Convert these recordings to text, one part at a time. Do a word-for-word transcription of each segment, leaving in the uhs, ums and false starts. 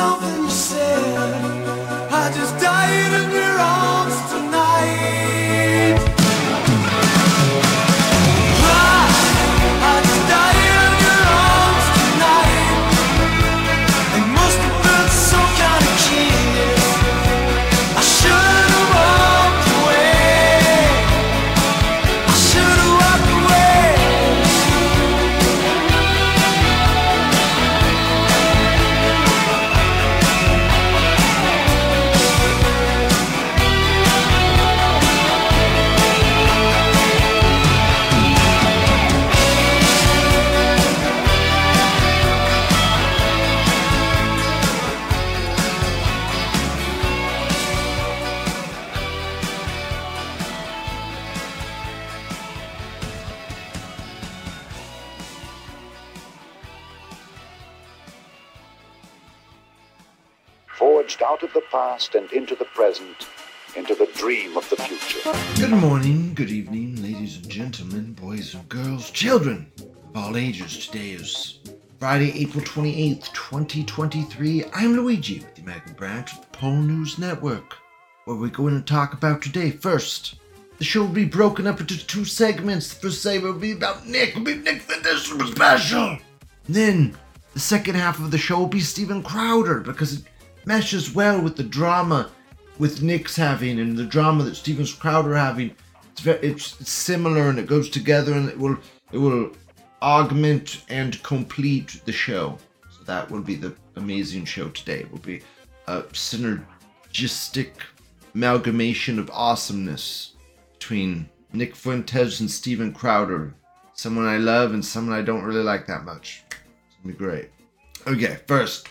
something you said. I just died in your arms tonight. I, I just died in your arms tonight. It must have been some kind of kiss. I should have walked away. I should have walked away. Forged out of the past and into the present, into the dream of the future. Good morning, good evening, ladies and gentlemen, boys and girls, children of all ages. Today is Friday, April twenty-eighth, twenty twenty-three. I'm Luigi with the American branch of the Pole News Network. What we're going to talk about today. First, the show will be broken up into two segments. The first segment will be about Nick. Will be Nick the Disney Special. And then, the second half of the show will be Steven Crowder, because it meshes well with the drama with Nick's having and the drama that Steven Crowder having. It's very, it's, it's similar and it goes together and it will it will augment and complete the show. So that will be the amazing show today. It will be a synergistic amalgamation of awesomeness between Nick Fuentes and Steven Crowder. Someone I love and someone I don't really like that much. It's gonna be great. Okay, first,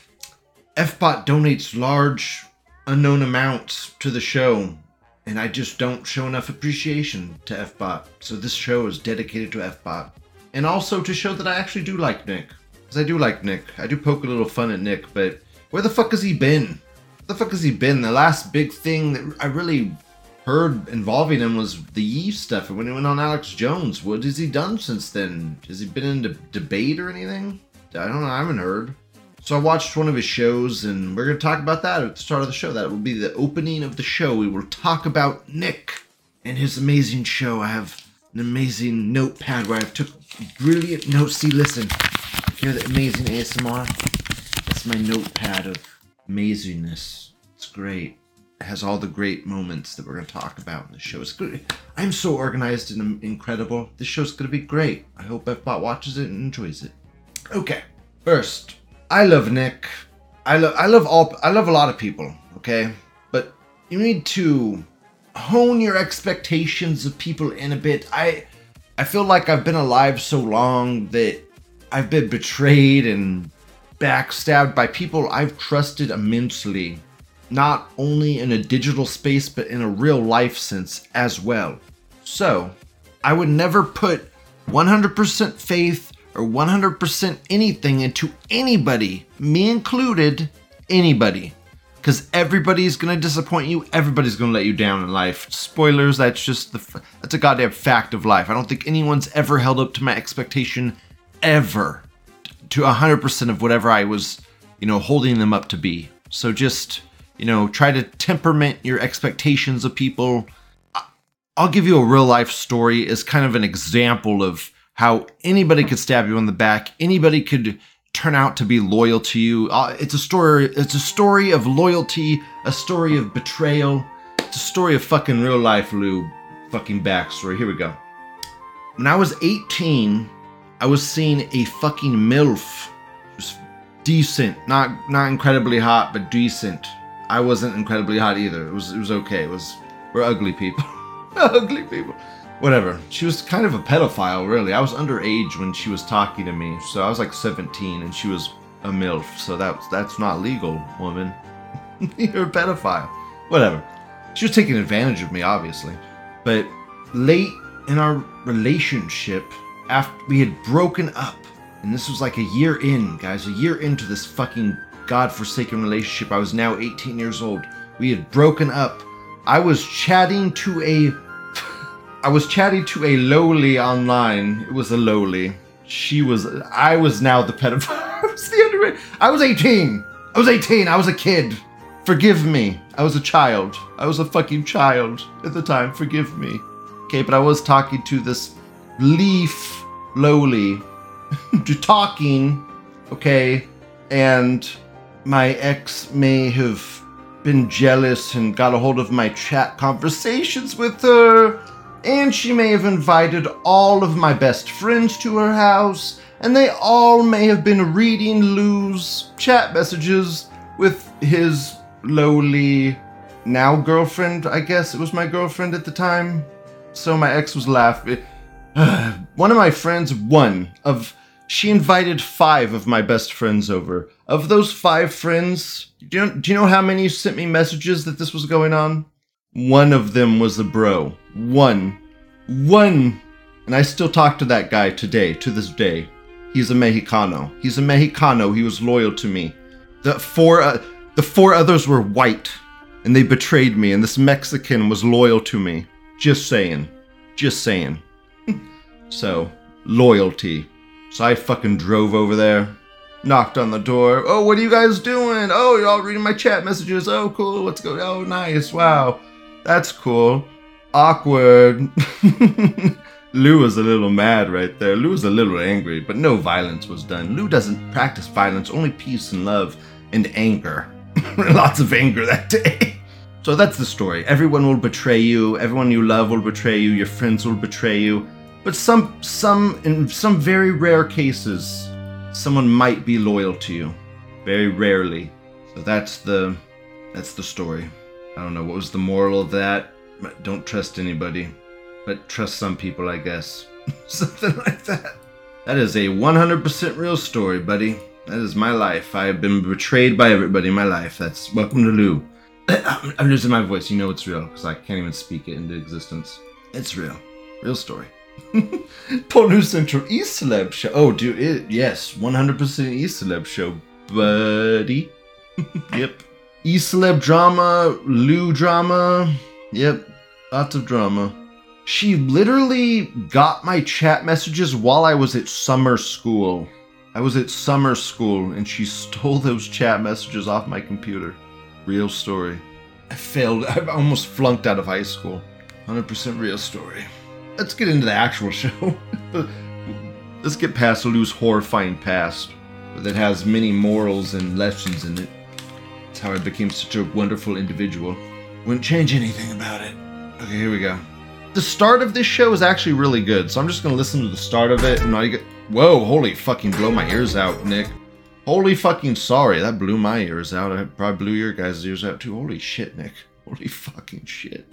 F BOT donates large, unknown amounts to the show, and I just don't show enough appreciation to F BOT. So this show is dedicated to F BOT. And also to show that I actually do like Nick. Because I do like Nick. I do poke a little fun at Nick, but where the fuck has he been? Where the fuck has he been? The last big thing that I really heard involving him was the Yee stuff, and when he went on Alex Jones. What has he done since then? Has he been in a debate or anything? I don't know, I haven't heard. So I watched one of his shows, and we're going to talk about that at the start of the show. That will be the opening of the show. We will talk about Nick and his amazing show. I have an amazing notepad where I took brilliant notes. See, listen. Hear the amazing A S M R? That's my notepad of amazingness. It's great. It has all the great moments that we're going to talk about in the show. It's good. I'm so organized and incredible. This show's going to be great. I hope F BOT watches it and enjoys it. Okay, first, I love Nick. I love I love all I love a lot of people, okay? But you need to hone your expectations of people in a bit. I I feel like I've been alive so long that I've been betrayed and backstabbed by people I've trusted immensely, not only in a digital space but in a real life sense as well. So, I would never put one hundred percent faith or one hundred percent anything into anybody, me included, anybody. Because everybody's going to disappoint you, everybody's going to let you down in life. Spoilers, that's just the, that's a goddamn fact of life. I don't think anyone's ever held up to my expectation, ever, to one hundred percent of whatever I was, you know, holding them up to be. So just, you know, try to temperament your expectations of people. I'll give you a real life story as kind of an example of how anybody could stab you in the back, anybody could turn out to be loyal to you. Uh, it's a story. It's a story of loyalty, a story of betrayal. It's a story of fucking real life, Lou. Fucking backstory. Here we go. When I was eighteen, I was seeing a fucking MILF. It was decent, not not incredibly hot, but decent. I wasn't incredibly hot either. It was it was okay. It was we're ugly people, ugly people. Whatever. She was kind of a pedophile, really. I was underage when she was talking to me, so I was like seventeen, and she was a MILF, so that's that's not legal, woman. You're a pedophile. Whatever. She was taking advantage of me, obviously. But late in our relationship, after we had broken up, and this was like a year in, guys, a year into this fucking godforsaken relationship. I was now eighteen years old. We had broken up. I was chatting to a I was chatting to a lowly online. It was a lowly. She was, I was now the pedophile. I was the underage. I was eighteen. I was eighteen. I was a kid. Forgive me. I was a child. I was a fucking child at the time. Forgive me. Okay, but I was talking to this leaf lowly. talking, okay, and my ex may have been jealous and got a hold of my chat conversations with her, and she may have invited all of my best friends to her house, and they all may have been reading Lou's chat messages with his lowly now girlfriend. I guess it was my girlfriend at the time. So my ex was laughing. One of my friends, one of, she invited five of my best friends over. Of those five friends, do you know, do you know how many sent me messages that this was going on? One of them was a bro. One. One. And I still talk to that guy today, to this day. He's a Mexicano. He's a Mexicano. He was loyal to me. The four, uh, the four others were white, and they betrayed me, and this Mexican was loyal to me. Just saying. Just saying. So, loyalty. So I fucking drove over there, knocked on the door. Oh, what are you guys doing? Oh, you're all reading my chat messages. Oh, cool. Let's go. Oh, nice. Wow. That's cool. Awkward. Lou was a little mad right there. Lou was a little angry, but no violence was done. Lou doesn't practice violence, only peace and love and anger. Lots of anger that day. So that's the story. Everyone will betray you. Everyone you love will betray you. Your friends will betray you. But some, some, in some very rare cases, someone might be loyal to you. Very rarely. So that's the, that's the story. I don't know, what was the moral of that? Don't trust anybody. But trust some people, I guess. Something like that. That is a one hundred percent real story, buddy. That is my life. I have been betrayed by everybody in my life. That's welcome to Lou. I'm losing my voice. You know it's real, because I can't even speak it into existence. It's real. Real story. Porno Central E-Celeb show. Oh, dude, it, yes. one hundred percent E-Celeb show, buddy. Yep. E-Celeb drama, Lou drama. Yep. Lots of drama. She literally got my chat messages while I was at summer school. I was at summer school and she stole those chat messages off my computer. Real story. I failed. I almost flunked out of high school. one hundred percent real story. Let's get into the actual show. Let's get past Lou's horrifying past that has many morals and lessons in it. It's how I became such a wonderful individual. Wouldn't change anything about it. Okay, here we go. The start of this show is actually really good, so I'm just gonna listen to the start of it and I get. Whoa, holy fucking blow my ears out, Nick. Holy fucking sorry, that blew my ears out. I probably blew your guys' ears out too. Holy shit, Nick. Holy fucking shit.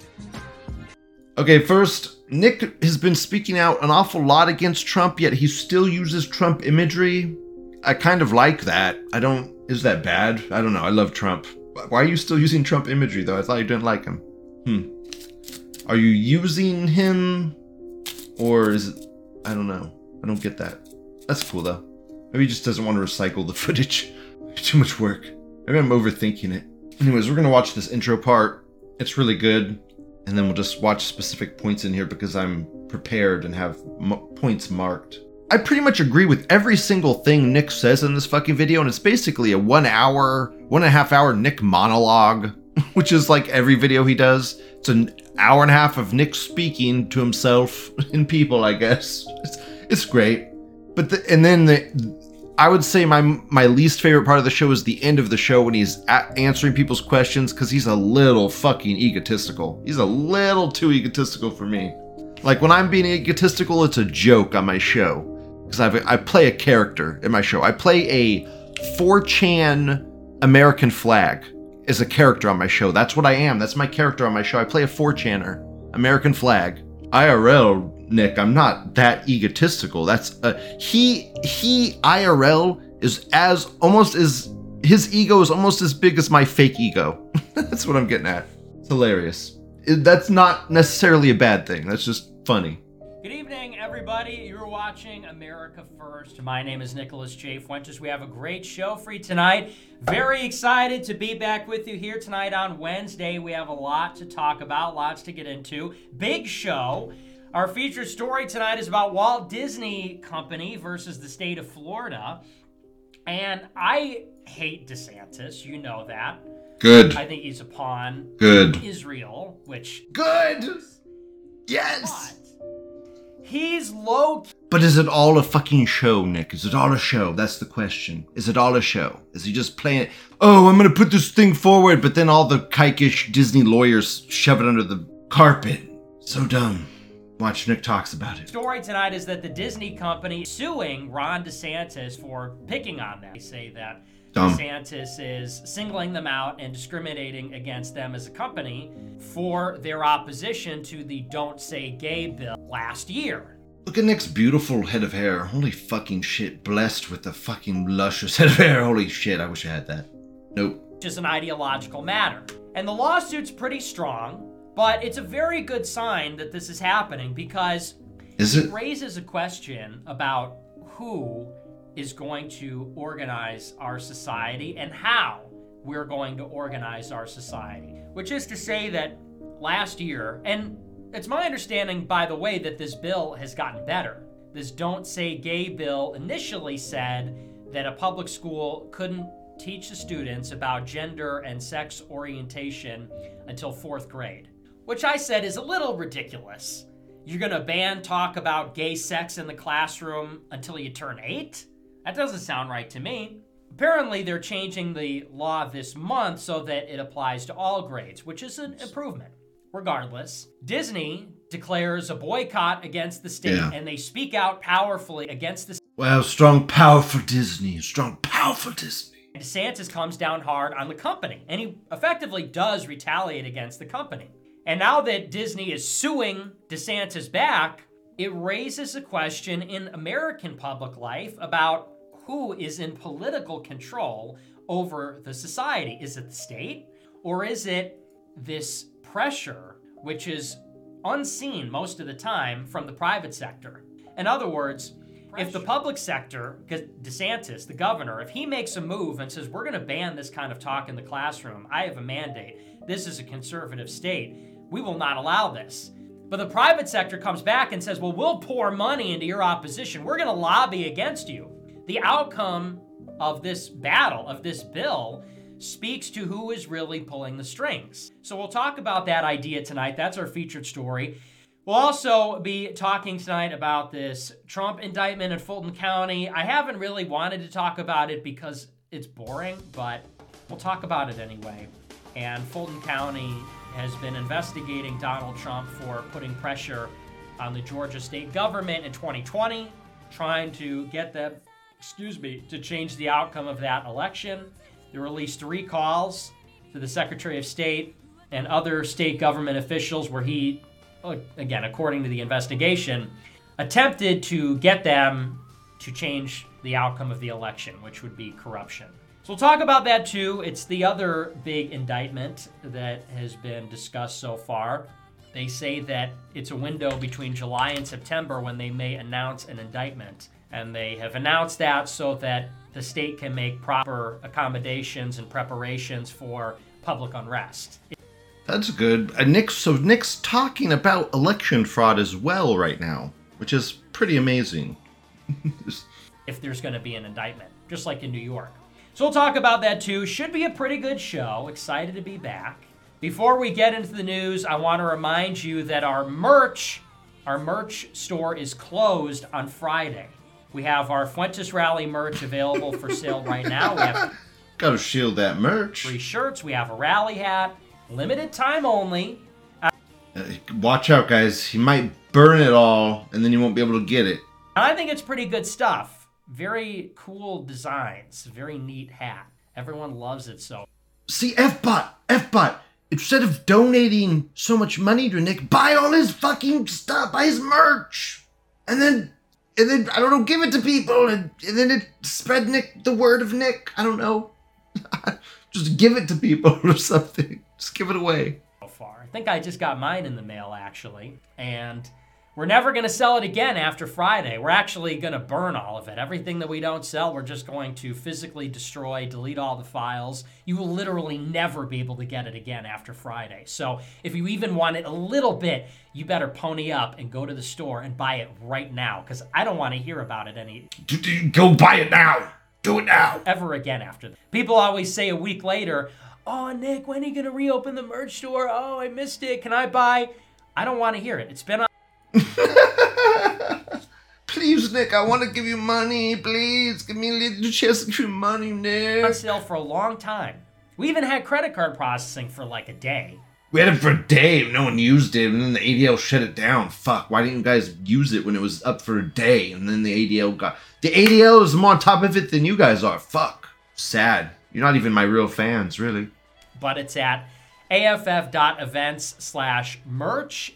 Okay, first, Nick has been speaking out an awful lot against Trump, yet he still uses Trump imagery. I kind of like that. I don't. Is that bad? I don't know. I love Trump. Why are you still using Trump imagery, though? I thought you didn't like him. Hmm. Are you using him? Or is it. I don't know. I don't get that. That's cool, though. Maybe he just doesn't want to recycle the footage. Too much work. Maybe I'm overthinking it. Anyways, we're going to watch this intro part. It's really good. And then we'll just watch specific points in here because I'm prepared and have m- points marked. I pretty much agree with every single thing Nick says in this fucking video, and it's basically a one hour, one and a half hour Nick monologue, which is like every video he does. It's an hour and a half of Nick speaking to himself and people, I guess. It's, it's great. But the, and then the, I would say my my least favorite part of the show is the end of the show when he's a- answering people's questions because he's a little fucking egotistical. He's a little too egotistical for me. Like when I'm being egotistical, it's a joke on my show because I I play a character in my show. I play a four chan American flag as a character on my show. That's what I am. That's my character on my show. I play a four channer American flag. I R L, Nick, I'm not that egotistical. That's uh, he he I R L is as almost as his ego is almost as big as my fake ego. That's what I'm getting at. It's hilarious. It, that's not necessarily a bad thing. That's just funny. Good evening, everybody. You're watching America First. My name is Nicholas J. Fuentes. We have a great show for you tonight. Very excited to be back with you here tonight on Wednesday. We have a lot to talk about, lots to get into. Big show. Our featured story tonight is about Walt Disney Company versus the state of Florida. And I hate DeSantis. You know that. Good. I think he's a pawn. Good. Israel, which... Good. Yes. But he's low... But is it all a fucking show, Nick? Is it all a show? That's the question. Is it all a show? Is he just playing it? Oh, I'm going to put this thing forward, but then all the kike-ish Disney lawyers shove it under the carpet. So dumb. Watch, Nick talks about it. Story tonight is that the Disney company is suing Ron DeSantis for picking on them. They say that Dumb. DeSantis is singling them out and discriminating against them as a company for their opposition to the Don't Say Gay bill last year. Look at Nick's beautiful head of hair. Holy fucking shit. Blessed with the fucking luscious head of hair. Holy shit, I wish I had that. Nope. Which is an ideological matter. And the lawsuit's pretty strong, but it's a very good sign that this is happening because Is it? it raises a question about who is going to organize our society and how we're going to organize our society. Which is to say that last year, and it's my understanding, by the way, that this bill has gotten better. This Don't Say Gay bill initially said that a public school couldn't teach the students about gender and sex orientation until fourth grade, which I said is a little ridiculous. You're gonna ban talk about gay sex in the classroom until you turn eight? That doesn't sound right to me. Apparently, they're changing the law this month so that it applies to all grades, which is an improvement. Regardless, Disney declares a boycott against the state, Yeah. and they speak out powerfully against the Wow, strong, powerful Disney. Strong, powerful Disney. DeSantis comes down hard on the company, and he effectively does retaliate against the company. And now that Disney is suing DeSantis back, it raises a question in American public life about who is in political control over the society. Is it the state, or is it this pressure, which is unseen most of the time from the private sector? In other words, if the public sector, because DeSantis, the governor, if he makes a move and says, we're going to ban this kind of talk in the classroom, I have a mandate, this is a conservative state, we will not allow this. But the private sector comes back and says, well, we'll pour money into your opposition. We're going to lobby against you. The outcome of this battle, of this bill, speaks to who is really pulling the strings. So we'll talk about that idea tonight. That's our featured story. We'll also be talking tonight about this Trump indictment in Fulton County. I haven't really wanted to talk about it because it's boring, but we'll talk about it anyway. And Fulton County has been investigating Donald Trump for putting pressure on the Georgia state government in twenty twenty, trying to get them, excuse me, to change the outcome of that election. They released three calls to the Secretary of State and other state government officials where he, again, according to the investigation, attempted to get them to change the outcome of the election, which would be corruption. So we'll talk about that too. It's the other big indictment that has been discussed so far. They say that it's a window between July and September when they may announce an indictment. And they have announced that so that the state can make proper accommodations and preparations for public unrest. That's good. Uh, Nick, so Nick's talking about election fraud as well right now, which is pretty amazing. If there's going to be an indictment, just like in New York. So we'll talk about that too. Should be a pretty good show. Excited to be back. Before we get into the news, I want to remind you that our merch, our merch store is closed on Friday. We have our Fuentes Rally merch available for sale right now. We have Gotta shield that merch. free shirts. We have a rally hat. Limited time only. Uh, watch out, guys. He might burn it all, and then you won't be able to get it. And I think it's pretty good stuff. Very cool designs. Very neat hat. Everyone loves it so. See, F-Bot, F-Bot, instead of donating so much money to Nick, buy all his fucking stuff, buy his merch. And then, and then, I don't know, give it to people, and, and then it spread Nick, the word of Nick. I don't know. Just give it to people or something. Just give it away. So far. I think I just got mine in the mail, actually. And we're never going to sell it again after Friday. We're actually going to burn all of it. Everything that we don't sell, we're just going to physically destroy, delete all the files. You will literally never be able to get it again after Friday. So if you even want it a little bit, you better pony up and go to the store and buy it right now, because I don't want to hear about it any. Go buy it now. Do it now. ever again after that. People always say a week later, oh, Nick, when are you going to reopen the merch store? Oh, I missed it. Can I buy? I don't want to hear it. It's been on. Please, Nick, I want to give you money. Please, give me a little chance to give you money, on Nick. sale for a long time. We even had credit card processing for like a day. We had it for a day. No one used it, and then the A D L shut it down. Fuck, why didn't you guys use it when it was up for a day? And then the A D L got... The A D L is more on top of it than you guys are. Fuck. Sad. You're not even my real fans, really. But it's at aff.events slash merch,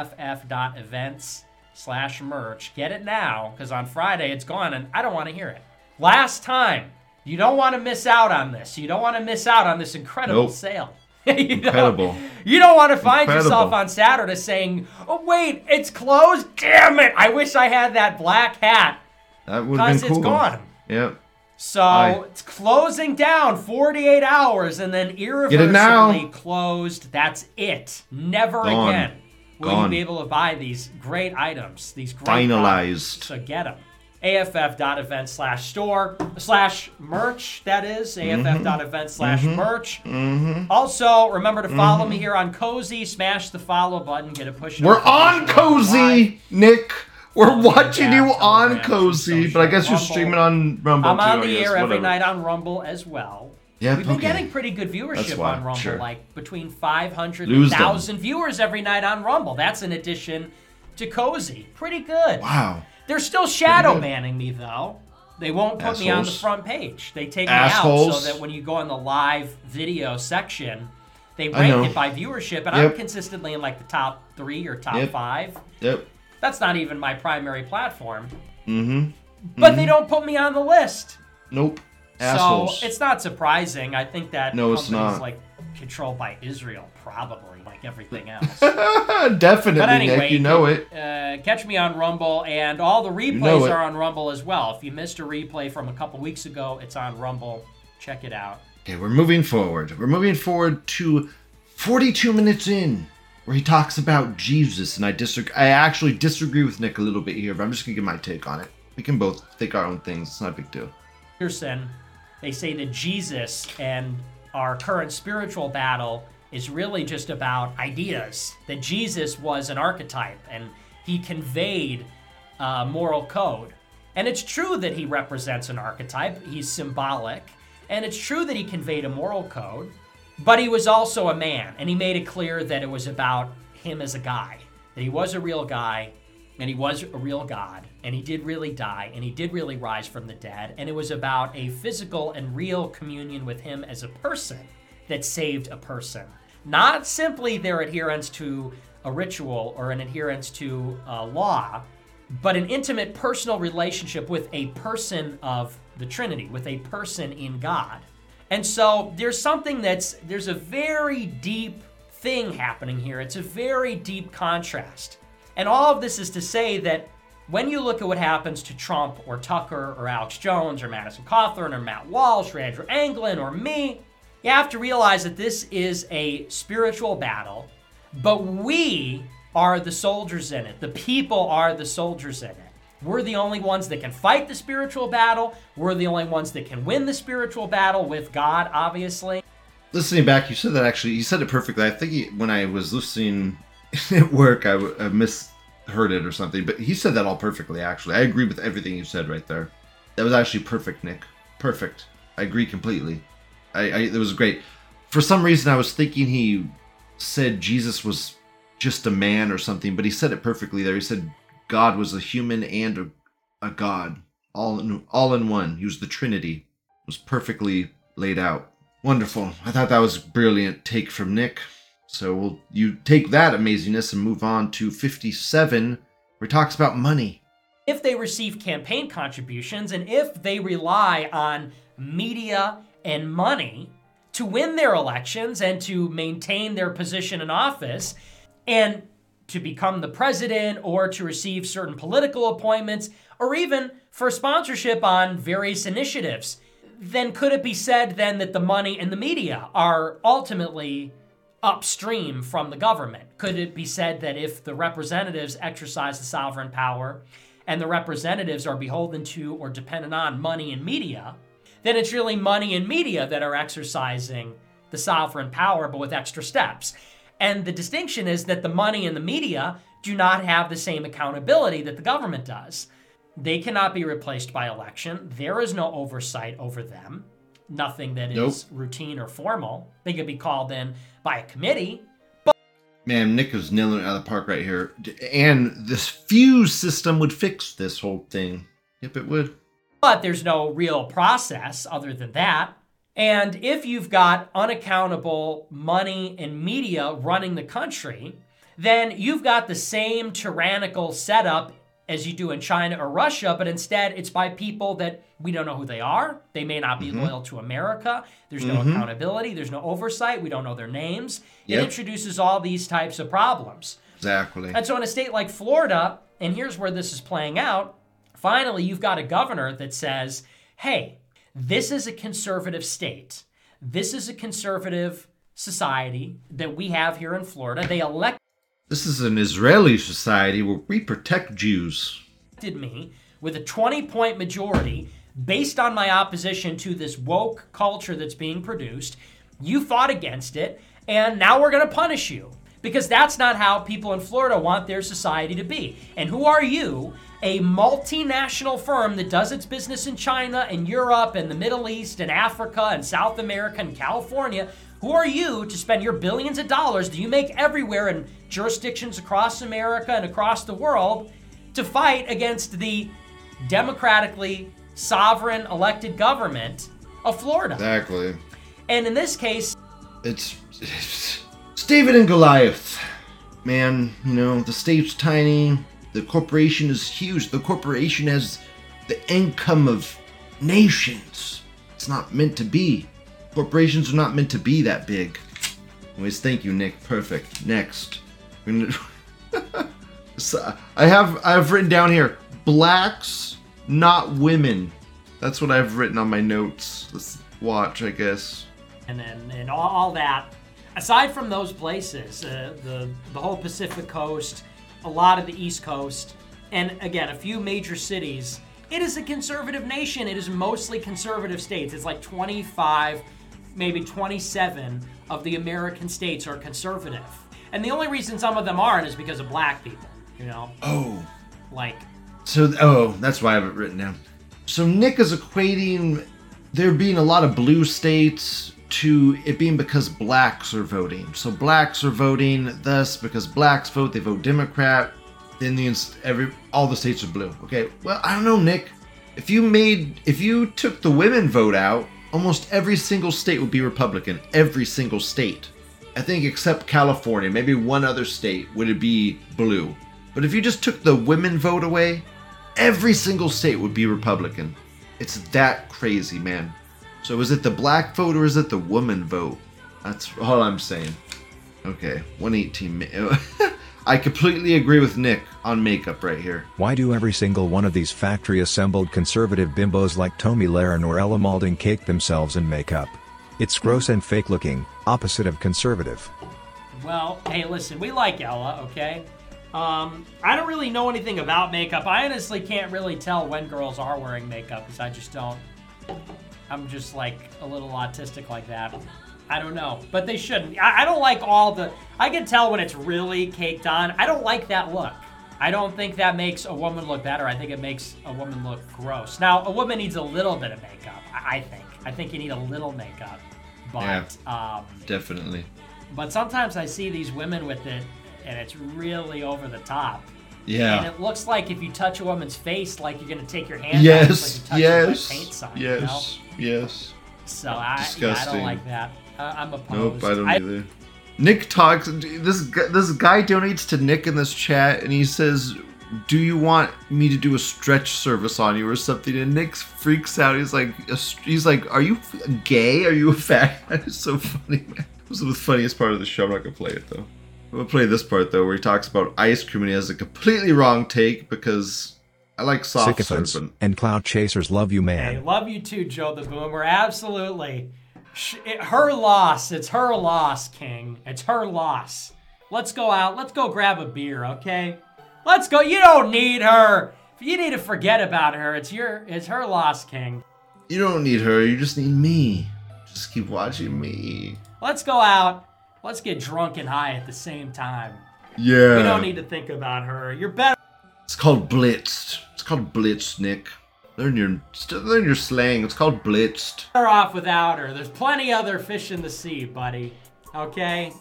aff.events slash merch. Get it now, because on Friday it's gone, and I don't want to hear it. Last time. You don't want to miss out on this. You don't want to miss out on this incredible Nope. sale. you Incredible. Don't, you don't want to find Incredible. yourself on Saturday saying, oh, wait, it's closed? Damn it. I wish I had that black hat. That would have been Because cool. it's gone. Yep. So Aye. it's closing down forty-eight hours and then irreversibly now. closed. That's it. Never Gone. again will Gone. you be able to buy these great items, these great Finalized. products. So get them. aff.event slash store slash merch, that is. aff.event slash merch. Mm-hmm. Also, remember to follow me here on Cozy. Smash the follow button. Get a push We're on notification Cozy, Nick. We're watching you Yeah, on Telegram, Cozy, social, but I guess you're Rumble. streaming on Rumble I'm too. on I the guess, air every whatever. night on Rumble as well. Yep, We've been okay. getting pretty good viewership That's why, on Rumble, sure. like between five hundred Lose and them. one thousand viewers every night on Rumble. That's in addition to Cozy. Pretty good. Wow. They're still shadow good. banning me, though. They won't put me on the Assholes. front page. They take me out Assholes. so that when you go on the live video section, they I rank know. it by viewership, and Yep. I'm consistently in like the top three or top Yep. five. Yep. That's not even my primary platform. Mm-hmm. But they don't put me on the list. Nope. Assholes. So it's not surprising. I think that No, it's company's not. like controlled by Israel, probably, like everything else. Definitely, But anyway, Nick. You know it. Uh, catch me on Rumble, and all the replays know it. are on Rumble as well. If you missed a replay from a couple weeks ago, it's on Rumble. Check it out. Okay, we're moving forward. We're moving forward to forty-two minutes in, where he talks about Jesus, and I disagree. I actually disagree with Nick a little bit here, but I'm just gonna give my take on it. We can both think our own things. It's not a big deal. Peterson, they say that Jesus and our current spiritual battle is really just about ideas. That Jesus was an archetype and he conveyed a moral code. And it's true that he represents an archetype, he's symbolic, and it's true that he conveyed a moral code, but he was also a man, and he made it clear that it was about him as a guy, that he was a real guy, and he was a real God, and he did really die, and he did really rise from the dead, and it was about a physical and real communion with him as a person that saved a person. Not simply their adherence to a ritual or an adherence to a law, but an intimate personal relationship with a person of the Trinity, with a person in God. And so there's something that's, there's a very deep thing happening here. It's a very deep contrast. And all of this is to say that when you look at what happens to Trump or Tucker or Alex Jones or Madison Cawthorn or Matt Walsh or Andrew Anglin or me, you have to realize that this is a spiritual battle, but we are the soldiers in it. The people are the soldiers in it. We're the only ones that can fight the spiritual battle. We're the only ones that can win the spiritual battle with God, obviously. Listening back, you said that actually. You said it perfectly. I think he, when I was listening at work, I, I misheard it or something. But he said that all perfectly. Actually, I agree with everything you said right there. That was actually perfect, Nick. Perfect. I agree completely. I, I it was great. For some reason, I was thinking he said Jesus was just a man or something, but he said it perfectly there. He said God was a human and a, a God, all in, all in one. He was the Trinity. It was perfectly laid out. Wonderful. I thought that was a brilliant take from Nick. So we'll you take that amazingness and move on to fifty-seven, where he talks about money. If they receive campaign contributions and if they rely on media and money to win their elections and to maintain their position in office and to become the president or to receive certain political appointments or even for sponsorship on various initiatives, then could it be said then that the money and the media are ultimately upstream from the government? Could it be said that if the representatives exercise the sovereign power and the representatives are beholden to or dependent on money and media, then it's really money and media that are exercising the sovereign power, but with extra steps. And the distinction is that the money and the media do not have the same accountability that the government does. They cannot be replaced by election. There is no oversight over them. Nothing that is Nope. routine or formal. They could be called in by a committee. Man, Nick is nailing it out of the park right here. And this fuse system would fix this whole thing. Yep, it would. But there's no real process other than that. And if you've got unaccountable money and media running the country, then you've got the same tyrannical setup as you do in China or Russia, but instead it's by people that we don't know who they are. They may not be Mm-hmm. loyal to America. There's no accountability. There's no oversight. We don't know their names. It Yep. introduces all these types of problems. Exactly. And so in a state like Florida, and here's where this is playing out, finally you've got a governor that says, hey, this is a conservative state. This is a conservative society that we have here in Florida. They elected This is an Israeli society where we protect Jews. me with a twenty-point majority based on my opposition to this woke culture that's being produced. You fought against it, and now we're going to punish you. Because that's not how people in Florida want their society to be. And who are you, a multinational firm that does its business in China and Europe and the Middle East and Africa and South America and California, who are you to spend your billions of dollars that you make everywhere in jurisdictions across America and across the world to fight against the democratically sovereign elected government of Florida? Exactly. And in this case, It's, it's David and Goliath. Man, you know, the state's tiny. The corporation is huge. The corporation has the income of nations. It's not meant to be. Corporations are not meant to be that big. Anyways, thank you, Nick. Perfect. Next. We're gonna- So, I have I've written down here, blacks, not women. That's what I've written on my notes. Let's watch, I guess. and and, and all, all that. Aside from those places, uh, the the whole Pacific Coast, a lot of the East Coast, and again, a few major cities, it is a conservative nation. It is mostly conservative states. It's like twenty-five, maybe twenty-seven of the American states are conservative. And the only reason some of them aren't is because of black people, you know? Oh. Like, So, oh, that's why I have it written down. So Nick is equating there being a lot of blue states to it being because blacks are voting. So blacks are voting, thus because blacks vote, they vote Democrat. Then the inst- every all the states are blue. Okay, well, I don't know, Nick. If you made, if you took the women vote out, almost every single state would be Republican. Every single state. I think except California, maybe one other state would it be blue. But if you just took the women vote away, every single state would be Republican. It's that crazy, man. So is it the black vote or is it the woman vote? That's all I'm saying. Okay, one eighteen. Ma- I completely agree with Nick on makeup right here. Why do every single one of these factory-assembled conservative bimbos like Tomi Lahren or Ella Malding cake themselves in makeup? It's gross and fake-looking, opposite of conservative. well, hey, listen, we like Ella, okay? Um, I don't really know anything about makeup. I honestly can't really tell when girls are wearing makeup because I just don't. I'm just like a little autistic like that. I don't know, but they shouldn't. I, I don't like all the. I can tell when it's really caked on. I don't like that look. I don't think that makes a woman look better. I think it makes a woman look gross. Now, a woman needs a little bit of makeup. I, I think. I think you need a little makeup, but um, Definitely. but sometimes I see these women with it, and it's really over the top. Yeah. And it looks like if you touch a woman's face, like you're gonna take your hand out, Yes. it's like you touch a wet Yes. paint sign. Yes. Yes. You know? So I, yeah, I Disgusting. don't like that. Uh, I'm opposed. Nope, I don't either. Nick talks. This gu- this guy donates to Nick in this chat, and he says, "Do you want me to do a stretch service on you or something?" And Nick freaks out. He's like, a st- "He's like, are you f- gay? Are you a fat?" It's so funny, man. This is the funniest part of the show. I'm not gonna play it though. I'm gonna play this part though, where he talks about ice cream, and he has a completely wrong take because I like soft serve. Sycophants but- and cloud chasers love you, Hey, man. love you too, Joe the Boomer. Absolutely. Sh- it, her loss. It's her loss, King. It's her loss. Let's go out. Let's go grab a beer, okay? Let's go. You don't need her. If you need to forget about her, it's your, it's her loss, King. You don't need her, you just need me. Just keep watching me. Let's go out. Let's get drunk and high at the same time. Yeah. We don't need to think about her. You're better. It's called blitzed. It's called blitzed, Nick. Learn your learn your slang. It's called blitzed. Better off without her. There's plenty other fish in the sea, buddy. Okay?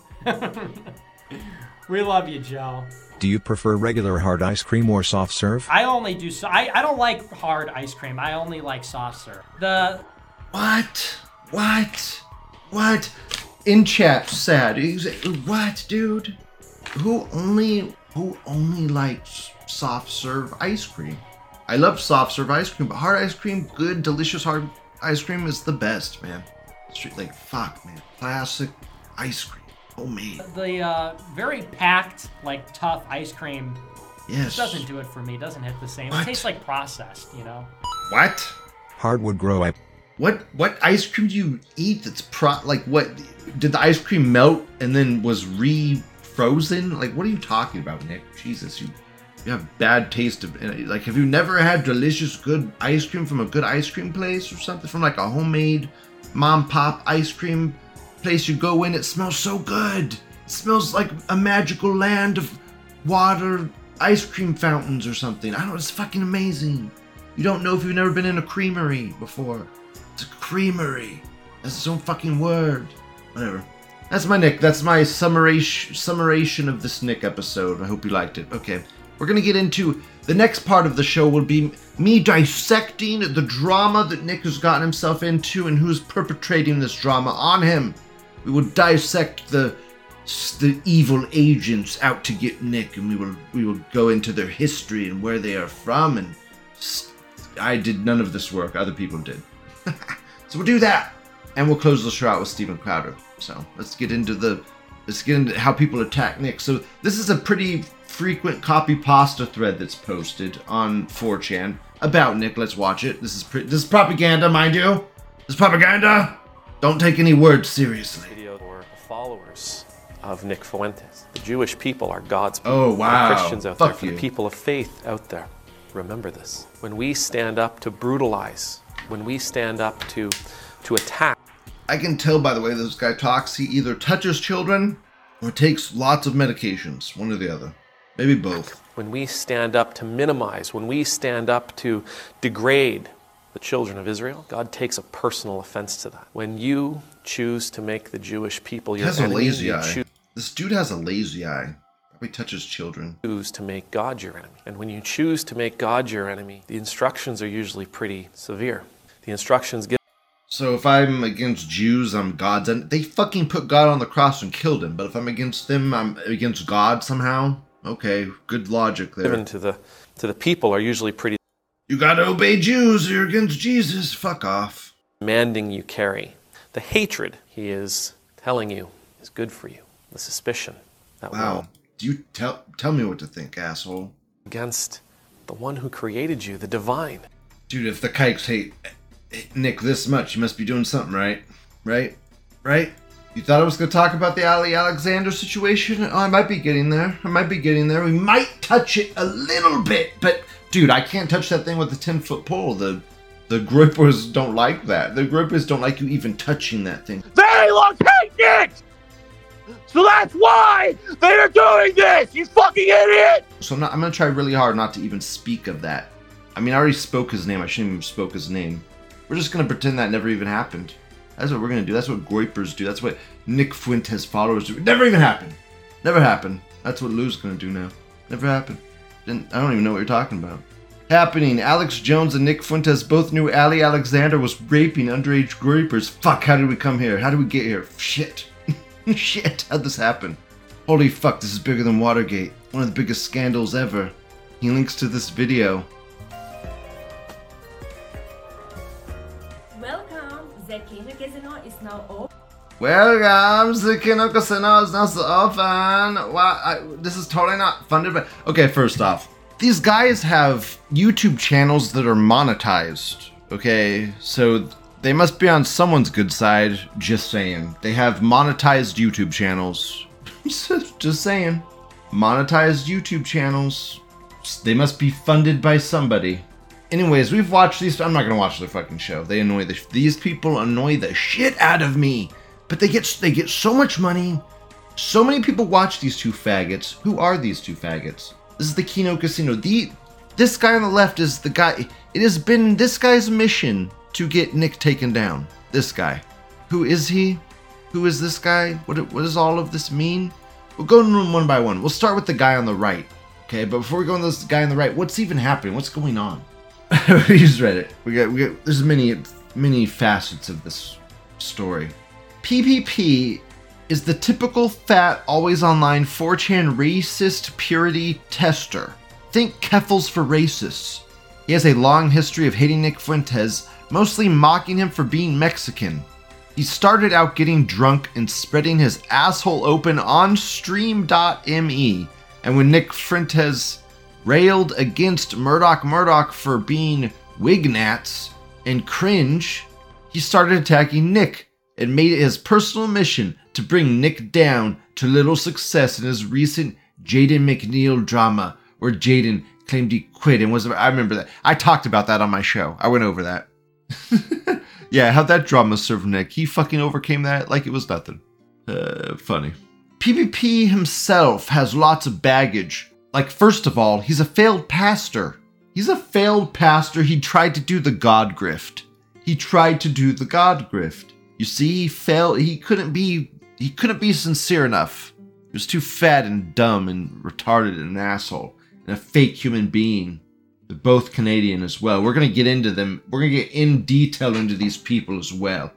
We love you, Joe. Do you prefer regular hard ice cream or soft serve? I only do so I, I don't like hard ice cream. I only like soft serve. The What? What? What? In chat, sad. He's- What, dude? Who only who only likes soft serve ice cream? I love soft serve ice cream, but hard ice cream, good, delicious hard ice cream is the best, man. Straight like fuck, man. Classic ice cream, homemade. the uh, very packed, like tough ice cream Yes. doesn't do it for me. Doesn't hit the same. What? It tastes like processed, you know. What? Hardwood grow I. What what ice cream do you eat that's pro like what did the ice cream melt and then was re-frozen? Like what are you talking about, Nick? Jesus, you you have bad taste of like have you never had delicious good ice cream from a good ice cream place or something from like a homemade mom pop ice cream place you go in? It smells so good. It smells like a magical land of water ice cream fountains or something. I don't know, it's fucking amazing. You don't know if you've never been in a creamery before. It's a creamery. That's its own fucking word. Whatever. That's my Nick. That's my summaration summaration of this Nick episode. I hope you liked it. Okay. We're gonna get into the next part of the show will be me dissecting the drama that Nick has gotten himself into and who's perpetrating this drama on him. We will dissect the the evil agents out to get Nick, and we will we will go into their history and where they are from. And I did none of this work; other people did. So we'll do that, and we'll close the show out with Steven Crowder. So let's get into the let's get into how people attack Nick. So this is a pretty frequent copy pasta thread that's posted on four chan about Nick. Let's watch it. This is pre- this is propaganda, mind you. This is propaganda. Don't take any words seriously. Video for the followers of Nick Fuentes. The Jewish people are God's people. Oh, wow. For the Christians out Fuck there, for you. the people of faith out there. Remember this. When we stand up to brutalize, when we stand up to to attack, I can tell by the way this guy talks, he either touches children or takes lots of medications, one or the other. Maybe both. when we stand up to minimize, when we stand up to degrade the children of Israel, God takes a personal offense to that. When you choose to make the Jewish people He your has a enemy, lazy you eye. This dude has a lazy eye. Probably touches children. choose to make God your enemy. And when you choose to make God your enemy, the instructions are usually pretty severe. The instructions give So if I'm against Jews, I'm God's enemy. They fucking put God on the cross and killed him. But if I'm against them, I'm against God somehow. Okay, good logic there. given to the to the people are usually pretty You gotta obey Jews or you're against Jesus. Fuck off. demanding you carry. The hatred he is telling you is good for you. The suspicion that Wow. will Do you tell tell me what to think, asshole? against the one who created you, the divine. Dude, if the kikes hate Nick this much, you must be doing something right. Right? Right? You thought I was going to talk about the Ali Alexander situation? Oh, I might be getting there. I might be getting there. We might touch it a little bit. But, dude, I can't touch that thing with a ten-foot pole. The the grippers don't like that. The grippers don't like you even touching that thing. They look hate Nick! So that's why they are doing this, you fucking idiot! So I'm, not, I'm going to try really hard not to even speak of that. I mean, I already spoke his name. I shouldn't even spoke his name. We're just going to pretend that never even happened. That's what we're going to do. That's what Groypers do. That's what Nick Fuentes followers do. It never even happened. Never happened. That's what Lou's going to do now. Never happened. Didn't, I don't even know what you're talking about. Happening. Alex Jones and Nick Fuentes both knew Ali Alexander was raping underage Groypers. Fuck, how did we come here? How did we get here? Shit. Shit, how'd this happen? Holy fuck, this is bigger than Watergate. One of the biggest scandals ever. He links to this video. Welcome, the Kino Casino is now open. Welcome to Kino Casino is now so open. Wow, I, this is totally not funded by... Okay, first off, these guys have YouTube channels that are monetized. Okay, so they must be on someone's good side. Just saying. They have monetized YouTube channels. Just saying. Monetized YouTube channels. They must be funded by somebody. Anyways, we've watched these. I'm not gonna watch their fucking show. They annoy the. These people annoy the shit out of me. But they get they get so much money. So many people watch these two faggots. Who are these two faggots? This is the Kino Casino. The this guy on the left is the guy. It has been this guy's mission to get Nick taken down. This guy. Who is he? Who is this guy? What what does all of this mean? We'll go into them one by one. We'll start with the guy on the right. Okay, but before we go into this guy on the right, what's even happening? What's going on? We just read it. We got we got. There's many many facets of this story. P P P is the typical fat, always online four chan racist purity tester. Think Keffels for racists. He has a long history of hating Nick Fuentes, mostly mocking him for being Mexican. He started out getting drunk and spreading his asshole open on stream dot m e, and when Nick Fuentes railed against Murdoch Murdoch for being wignats and cringe, he started attacking Nick and made it his personal mission to bring Nick down to little success in his recent Jaden McNeil drama, where Jaden claimed he quit and was. I remember that. I talked about that on my show. I went over that. Yeah, how that drama served Nick. He fucking overcame that like it was nothing. Uh, funny. P P P himself has lots of baggage. Like, first of all, he's a failed pastor. He's a failed pastor. He tried to do the God grift. He tried to do the God grift. You see, he failed. He couldn't be. He couldn't be sincere enough. He was too fat and dumb and retarded and an asshole and a fake human being. They're both Canadian as well. We're gonna get into them. We're gonna get in detail into these people as well.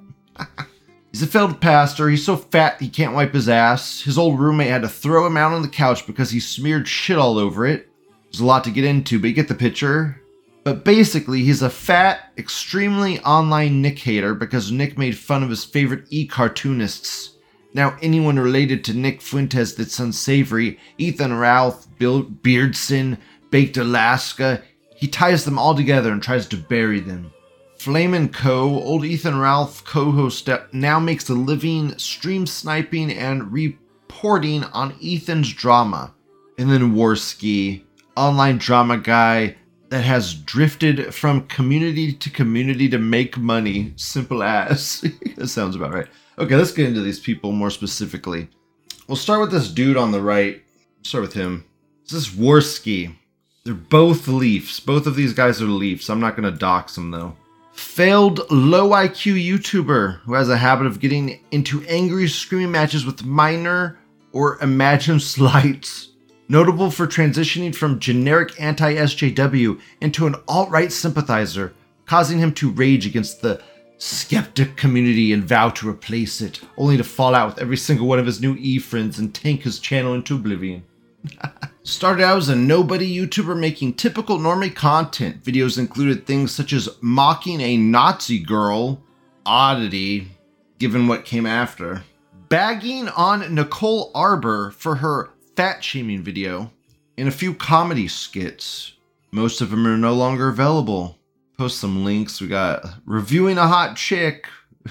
He's a failed pastor. He's so fat he can't wipe his ass. His old roommate had to throw him out on the couch because he smeared shit all over it. There's a lot to get into, but you get the picture. But basically, he's a fat, extremely online Nick hater because Nick made fun of his favorite e-cartoonists. Now, anyone related to Nick Fuentes that's unsavory, Ethan Ralph, Bill Beardson, Baked Alaska, he ties them all together and tries to bury them. Flame Co., old Ethan Ralph co-host, now makes a living stream sniping and reporting on Ethan's drama. And then Warski, online drama guy that has drifted from community to community to make money. Simple as. That sounds about right. Okay, let's get into these people more specifically. We'll start with this dude on the right. Start with him. This is Warski. They're both Leafs. Both of these guys are Leafs. I'm not going to dox them though. Failed low I Q YouTuber who has a habit of getting into angry screaming matches with minor or imagined slights. Notable for transitioning from generic anti-S J W into an alt-right sympathizer, causing him to rage against the skeptic community and vow to replace it, only to fall out with every single one of his new e-friends and tank his channel into oblivion. Started out as a nobody YouTuber making typical normie content. Videos included things such as mocking a Nazi girl, oddity, given what came after, bagging on Nicole Arbor for her fat-shaming video, and a few comedy skits. Most of them are no longer available. Post some links. We got reviewing a hot chick.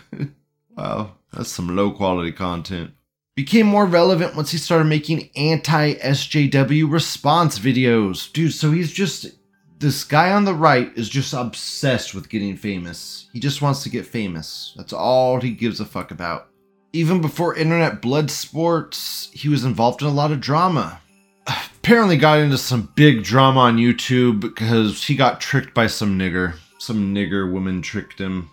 Wow, that's some low-quality content. Became more relevant once he started making anti-S J W response videos. Dude, so he's just... This guy on the right is just obsessed with getting famous. He just wants to get famous. That's all he gives a fuck about. Even before internet blood sports, he was involved in a lot of drama. Apparently got into some big drama on YouTube because he got tricked by some nigger. Some nigger woman tricked him.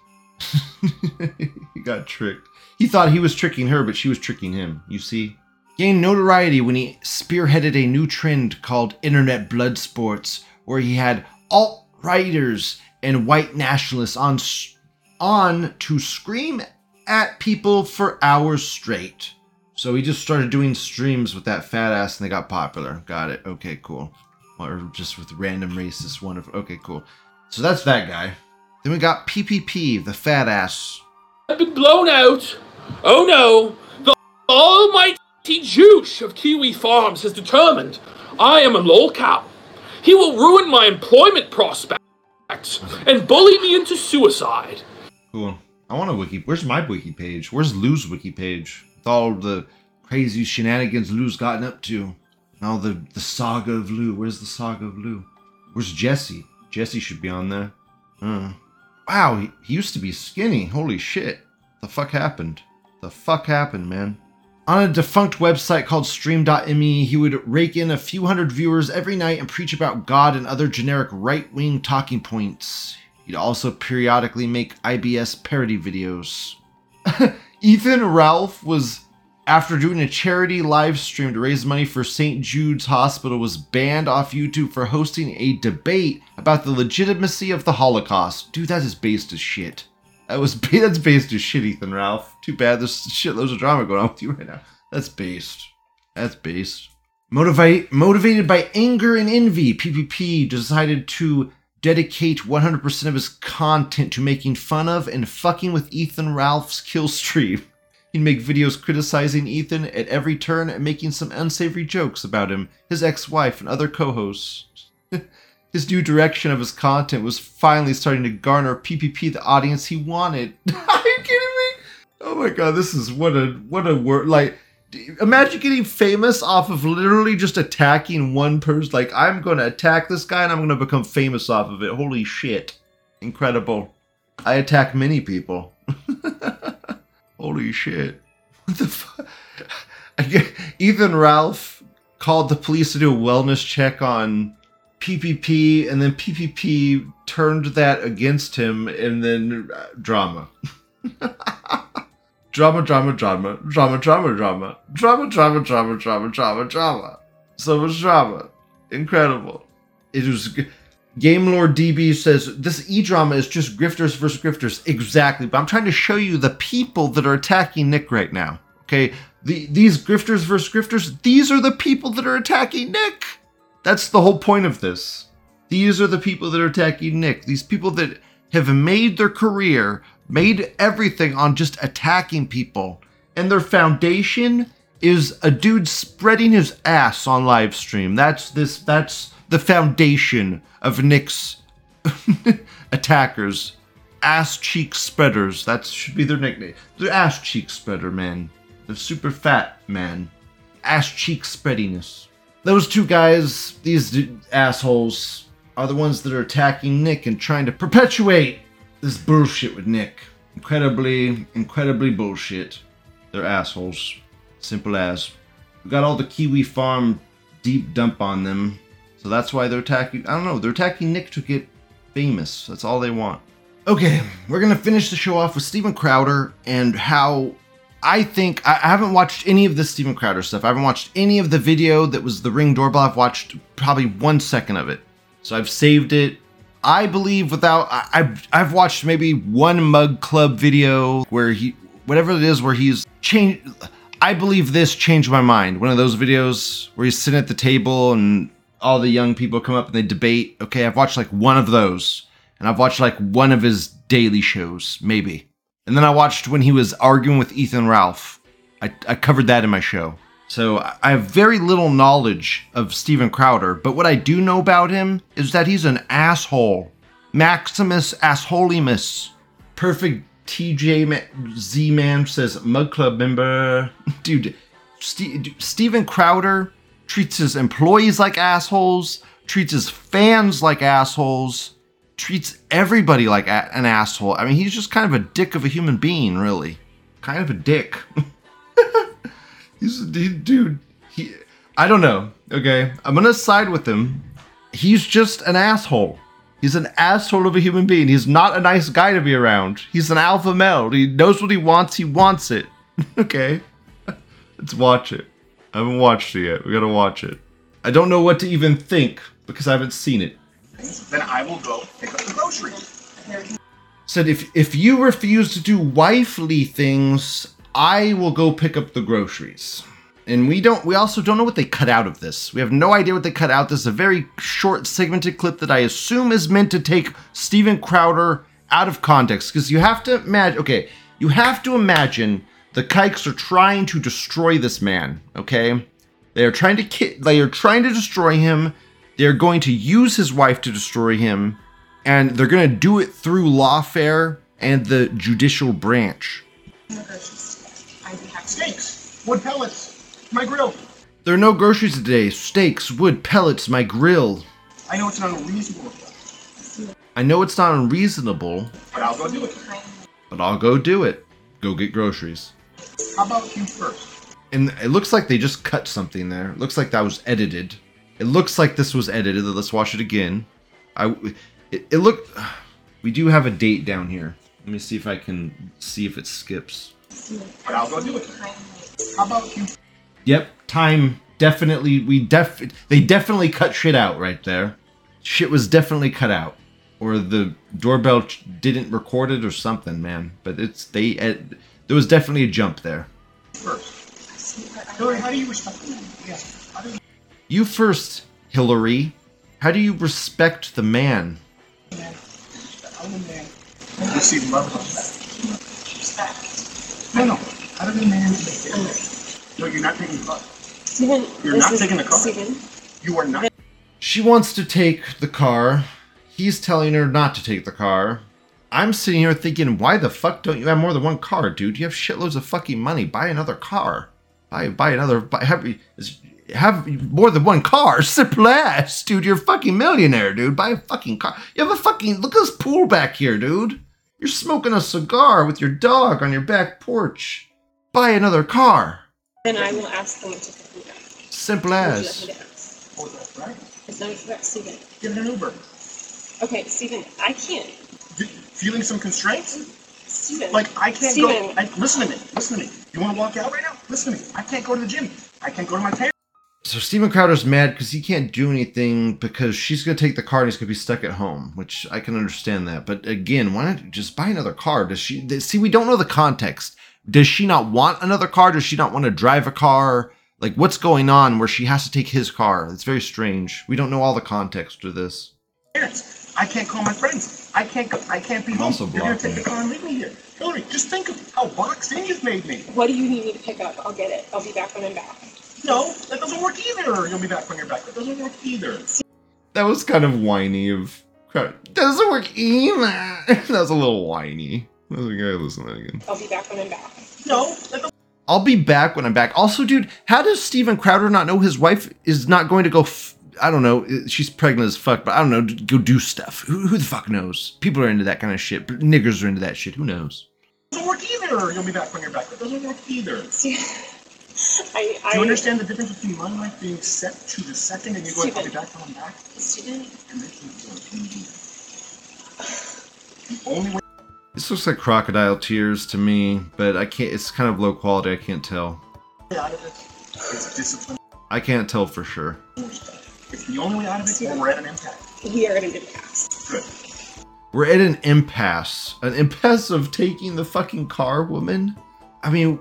He got tricked. He thought he was tricking her, but she was tricking him, you see? Gained notoriety when he spearheaded a new trend called internet blood sports, where he had alt-righters and white nationalists on, on to scream at people for hours straight. So he just started doing streams with that fat ass and they got popular. Got it. Okay, cool. Or just with random racist wonderful. Okay, cool. So that's that guy. Then we got P P P, the fat ass. I've been blown out. Oh no. The almighty Juice of Kiwi Farms has determined I am a lolcow. He will ruin my employment prospects and bully me into suicide. Cool. I want a wiki. Where's my wiki page? Where's Lou's wiki page? With all the crazy shenanigans Lou's gotten up to. And all the, the saga of Lou. Where's the saga of Lou? Where's Jesse? Jesse should be on there. Uh, wow, he, he used to be skinny. Holy shit. The fuck happened? The fuck happened, man? On a defunct website called stream dot m e, he would rake in a few hundred viewers every night and preach about God and other generic right-wing talking points. He'd also periodically make I B S parody videos. Ethan Ralph was, after doing a charity live stream to raise money for Saint Jude's Hospital, was banned off YouTube for hosting a debate about the legitimacy of the Holocaust. Dude, that is based as shit. That was that's based as shit, Ethan Ralph. Too bad there's shitloads of drama going on with you right now. That's based. That's based. Motivate, motivated by anger and envy, P P P decided to dedicate one hundred percent of his content to making fun of and fucking with Ethan Ralph's kill stream. He'd make videos criticizing Ethan at every turn and making some unsavory jokes about him, his ex-wife, and other co-hosts. His new direction of his content was finally starting to garner P P P the audience he wanted. Are you kidding me? Oh my god, this is what a what a word. Like, imagine getting famous off of literally just attacking one person. Like, I'm going to attack this guy and I'm going to become famous off of it. Holy shit. Incredible. I attack many people. Holy shit. What the fuck? Ethan Ralph called the police to do a wellness check on P P P, and then P P P turned that against him, and then uh, drama. Drama, drama, drama, drama, drama, drama, drama, drama, drama, drama, drama, drama. So much drama. Incredible. It was... Game Lord D B says, this e-drama is just grifters versus grifters. Exactly. But I'm trying to show you the people that are attacking Nick right now. Okay? The, these grifters versus grifters, these are the people that are attacking Nick. That's the whole point of this. These are the people that are attacking Nick. These people that have made their career, made everything on just attacking people. And their foundation is a dude spreading his ass on live stream. That's this, that's the foundation of Nick's attackers. Ass cheek spreaders. That should be their nickname. They're ass cheek spreader, man. They're super fat, man. Ass cheek spreadiness. Those two guys, these d- assholes, are the ones that are attacking Nick and trying to perpetuate this bullshit with Nick. Incredibly, incredibly bullshit. They're assholes. Simple as. We got all the Kiwi Farm deep dump on them. So that's why they're attacking... I don't know. They're attacking Nick to get famous. That's all they want. Okay, we're going to finish the show off with Steven Crowder and how... I think, I haven't watched any of the Steven Crowder stuff. I haven't watched any of the video that was the Ring doorbell. I've watched probably one second of it. So I've saved it. I believe without, I, I've, I've watched maybe one Mug Club video where he, whatever it is, where he's changed. I believe this changed my mind. One of those videos where he's sitting at the table and all the young people come up and they debate. Okay, I've watched like one of those. And I've watched like one of his daily shows, maybe. And then I watched when he was arguing with Ethan Ralph. I, I covered that in my show. So I have very little knowledge of Steven Crowder, but what I do know about him is that he's an asshole. Maximus Assholimus. Perfect T J Z-Man says, Mug Club member. Dude, St- Steven Crowder treats his employees like assholes, treats his fans like assholes, treats everybody like a- an asshole. I mean, he's just kind of a dick of a human being, really. Kind of a dick. He's a dude. He, I don't know. Okay, I'm gonna side with him. He's just an asshole. He's an asshole of a human being. He's not a nice guy to be around. He's an alpha male. He knows what he wants. He wants it. Okay, let's watch it. I haven't watched it yet. We gotta watch it. I don't know what to even think because I haven't seen it. Then I will go pick up the groceries. Said if if you refuse to do wifely things, I will go pick up the groceries. And we don't we also don't know what they cut out of this. We have no idea what they cut out. This is a very short segmented clip that I assume is meant to take Steven Crowder out of context. Because you have to imagine okay, you have to imagine the Kikes are trying to destroy this man, okay? They are trying to ki- they are trying to destroy him. They're going to use his wife to destroy him, and they're going to do it through lawfare and the judicial branch. Steaks, wood pellets, my grill. There are no groceries today. Steaks, wood pellets, my grill. I know it's an unreasonable request. I know it's not unreasonable, But I'll go do it. but I'll go do it. Go get groceries. How about you first? And it looks like they just cut something there. It looks like that was edited. It looks like this was edited. Let's watch it again. I, it, it look. We do have a date down here. Let me see if I can see if it skips. But I'll go do it. How about you? Yep, time definitely. We def. They definitely cut shit out right there. Shit was definitely cut out, or the doorbell ch- didn't record it or something, man. But it's they. Uh, there was definitely a jump there. First. Hillary, how do you respect the man? Yes. How do you? You first, Hillary. How do you respect the man? Man. I'm the man. You see love and respect. Respect. No, no. How does a man respect? No, you're not taking the car. Steven, You're this not is- taking the car. Steven. You are not. She wants to take the car. He's telling her not to take the car. I'm sitting here thinking, why the fuck don't you have more than one car, dude? You have shitloads of fucking money. Buy another car. Buy buy another. Buy, have have more than one car. Simple ass, dude. You're a fucking millionaire, dude. Buy a fucking car. You have a fucking look at this pool back here, dude. You're smoking a cigar with your dog on your back porch. Buy another car. Then I will ask them to pick me up. Simple Would you as. like me to ask? Oh, that's right. It's not that, Steven. Get an Uber. Okay, Steven, I can't. D- Feeling some constraints? Steven. Like, I can't Steven. go. I, listen to me. Listen to me. You want to walk out right now? Listen to me. I can't go to the gym. I can't go to my parents. So Steven Crowder's mad because he can't do anything because she's going to take the car and he's going to be stuck at home, which I can understand that. But again, why not just buy another car? Does she see? We don't know the context. Does she not want another car? Does she not want to drive a car? Like, what's going on where she has to take his car? It's very strange. We don't know all the context to this. Parents. I can't call my friends. I can't go. I can't be home. Also You're going to take blocking. the car and leave me here. Hillary, just think of how boxed in you've made me. What do you need me to pick up? I'll get it. I'll be back when I'm back. No, that doesn't work either. You'll be back when you're back. That doesn't work either. That was kind of whiny of Crowder. Doesn't work either. That was a little whiny. I was like, I listen to that again. I'll be back when I'm back. No, that doesn't. I'll be back when I'm back. Also, dude, how does Steven Crowder not know his wife is not going to go? F- I don't know. She's pregnant as fuck, but I don't know. Go do stuff. Who, who the fuck knows? People are into that kind of shit. Niggers are into that shit. Who knows? doesn't work either. You'll be back when you're back. That doesn't work either. See, I, I, Do you understand the difference between my life being set to the second and you going, I'll be back when I'm back? Steven, And making it work. The only way This looks like crocodile tears to me, but I can't. It's kind of low quality. I can't tell. out of it is discipline I can't tell for sure. and respect. It's the only way out of it, or we're at an impasse. we are at an impasse. Good. We're at an impasse. An impasse of taking the fucking car, woman. I mean,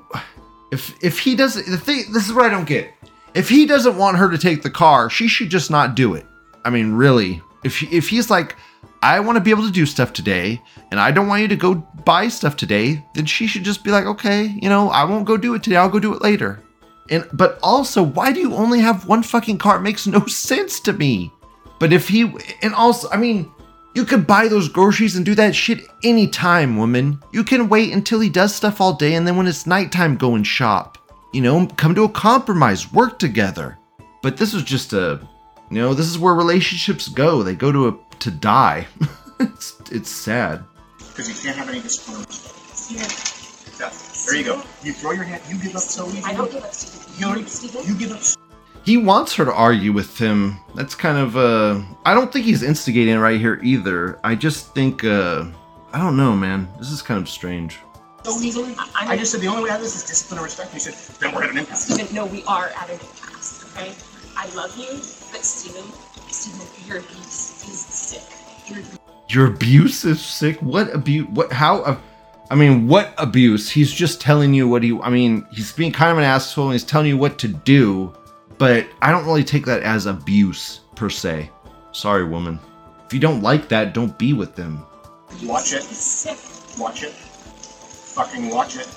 if if he doesn't, the thing, this is what I don't get. If he doesn't want her to take the car, she should just not do it. I mean, really. If she, if he's like, I want to be able to do stuff today, and I don't want you to go buy stuff today, then she should just be like, okay, you know, I won't go do it today. I'll go do it later. And but also, why do you only have one fucking car? It makes no sense to me. But if he, and also, I mean, you could buy those groceries and do that shit anytime, woman. You can wait until he does stuff all day, and then when it's nighttime, go and shop. You know, come to a compromise, work together. But this is just a, you know, this is where relationships go. They go to a, to die. it's it's sad. Because you can't have any discipline. Yeah. There you go. You throw your hand. You give up so easily. I don't give up, Steven. Hillary, Steven? you give up. So He wants her to argue with him. That's kind of, uh, I don't think he's instigating it right here either. I just think, uh, I don't know, man. This is kind of strange. so easily. I, I just said the only way out of this is discipline and respect. You said, then we're at an impasse. Steven, no, we are at an impasse, okay? I love you, but Steven, Steven, your abuse is sick. Your Your abuse is sick? What abuse? What, how, uh, I mean, what abuse? He's just telling you what he, I mean, he's being kind of an asshole and he's telling you what to do, but I don't really take that as abuse, per se. Sorry, woman. If you don't like that, don't be with them. Watch it. sick. Watch it. Fucking watch it.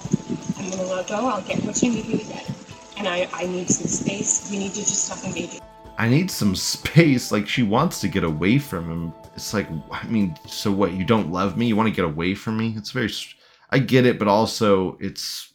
I'm gonna let go. I'll get what you need me to get. And I, I need some space. We need to just stop engaging. I need some space. Like, she wants to get away from him. It's like, I mean, so what? You don't love me? You want to get away from me? It's very, I get it, but also it's,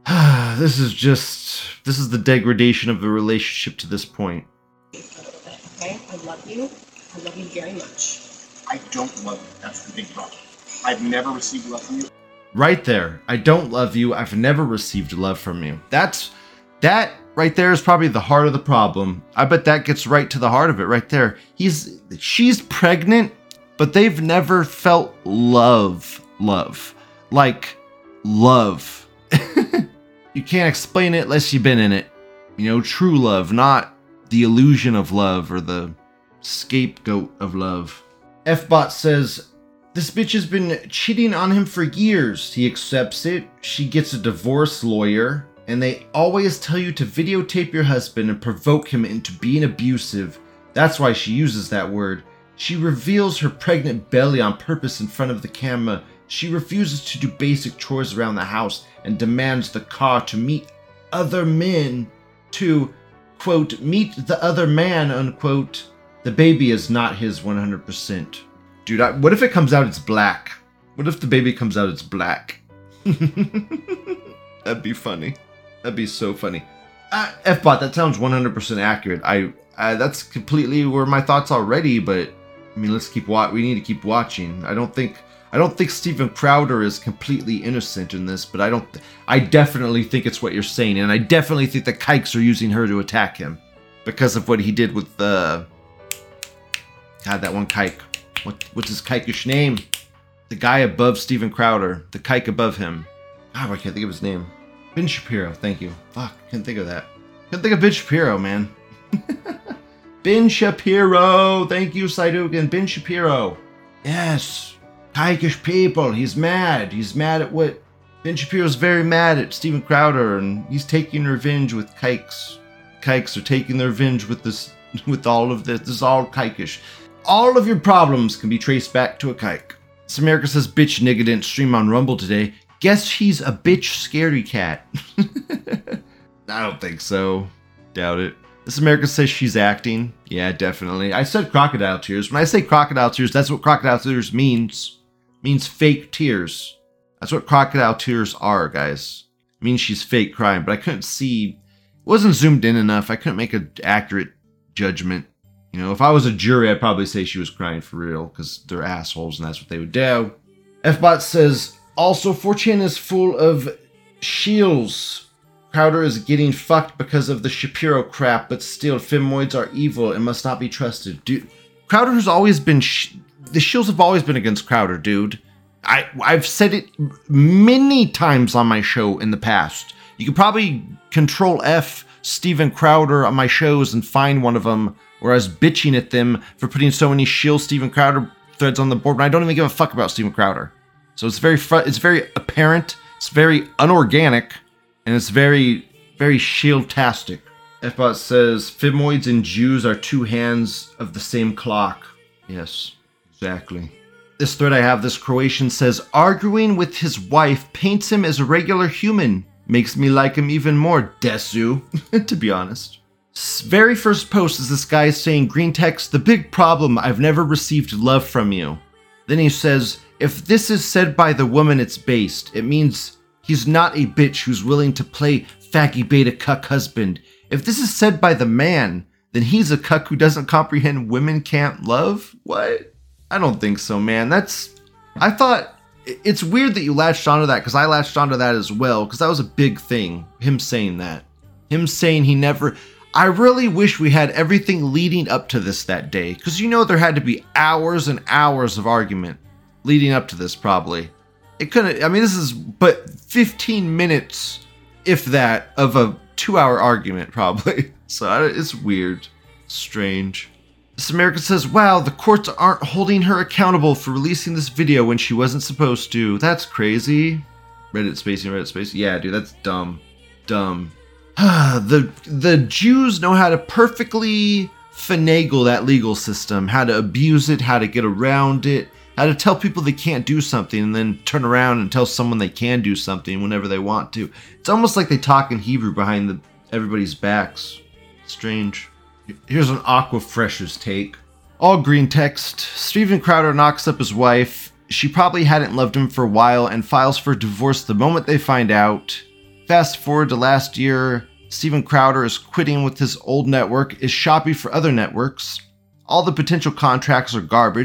this is just, this is the degradation of the relationship to this point. Okay? I love you. I love you very much. I don't love you. That's the big problem. I've never received love from you. Right there. I don't love you. I've never received love from you. That's that right there is probably the heart of the problem. I bet that gets right to the heart of it right there. He's she's pregnant, but they've never felt love. Love. Like love. You can't explain it unless you've been in it. You know, true love, not the illusion of love or the scapegoat of love. F-Bot says, this bitch has been cheating on him for years. He accepts it. She gets a divorce lawyer. And they always tell you to videotape your husband and provoke him into being abusive. That's why she uses that word. She reveals her pregnant belly on purpose in front of the camera. She refuses to do basic chores around the house and demands the car to meet other men to, quote, meet the other man, unquote. The baby is not his one hundred percent. Dude, I, what if it comes out it's black? What if the baby comes out it's black? That'd be funny. That'd be so funny. Uh, F-Bot, that sounds one hundred percent accurate. I, I that's completely where my thoughts already, but I mean, let's keep wa- we need to keep watching. I don't think I don't think Steven Crowder is completely innocent in this, but I don't th- I definitely think it's what you're saying, and I definitely think the kikes are using her to attack him because of what he did with the uh, God, that one kike. What what's his kike-ish name? The guy above Steven Crowder, the kike above him. God, I can't think of his name. Ben Shapiro, thank you. Fuck, can't think of that. Can't think of Ben Shapiro, man. Ben Shapiro, thank you, Saidugan. Ben Shapiro. Yes, kike-ish people. He's mad. He's mad at what? Ben Shapiro's very mad at Steven Crowder, and he's taking revenge with kikes. Kikes are taking their revenge with this, with all of this. This is all kike-ish. All of your problems can be traced back to a kike. This America says, bitch nigga didn't stream on Rumble today. Guess she's a bitch scaredy cat. I don't think so. Doubt it. This America says she's acting. Yeah, definitely. I said crocodile tears. When I say crocodile tears, that's what crocodile tears means. It means fake tears. That's what crocodile tears are, guys. It means she's fake crying, but I couldn't see. It wasn't zoomed in enough. I couldn't make an accurate judgment. You know, if I was a jury, I'd probably say she was crying for real, because they're assholes and that's what they would do. F-Bot says, also, four chan is full of shields. Crowder is getting fucked because of the Shapiro crap, but still, femoids are evil and must not be trusted. Dude, Crowder has always been... Sh- the shields have always been against Crowder, dude. I, I've said it many times on my show in the past. You could probably control F Steven Crowder on my shows and find one of them where I was bitching at them for putting so many shield Steven Crowder threads on the board, but I don't even give a fuck about Steven Crowder. So it's very fr- it's very apparent, it's very unorganic, and it's very, very shield-tastic. F-Bot says, femoids and Jews are two hands of the same clock. Yes, exactly. This thread I have, this Croatian says, arguing with his wife paints him as a regular human. Makes me like him even more, Desu, to be honest. Very first post is this guy saying, green text, the big problem, I've never received love from you. Then he says, if this is said by the woman it's based, it means he's not a bitch who's willing to play faggy beta cuck husband. If this is said by the man, then he's a cuck who doesn't comprehend women can't love? What? I don't think so, man. That's... I thought... It's weird that you latched onto that, because I latched onto that as well, because that was a big thing, him saying that. Him saying he never... I really wish we had everything leading up to this that day, because you know there had to be hours and hours of argument leading up to this, probably. It couldn't... I mean, this is but fifteen minutes, if that, of a two-hour argument, probably. So it's weird. Strange. This America says, wow, the courts aren't holding her accountable for releasing this video when she wasn't supposed to. That's crazy. Reddit spacing, Reddit spacing. Yeah, dude, that's dumb. Dumb. the the Jews know how to perfectly finagle that legal system, how to abuse it, how to get around it, how to tell people they can't do something and then turn around and tell someone they can do something whenever they want to. It's almost like they talk in Hebrew behind the, everybody's backs. Strange. Here's an Aqua Fresh's take. All green text. Steven Crowder knocks up his wife. She probably hadn't loved him for a while and files for divorce the moment they find out. Fast forward to last year. Steven Crowder is quitting with his old network, is shopping for other networks. All the potential contracts are garbage.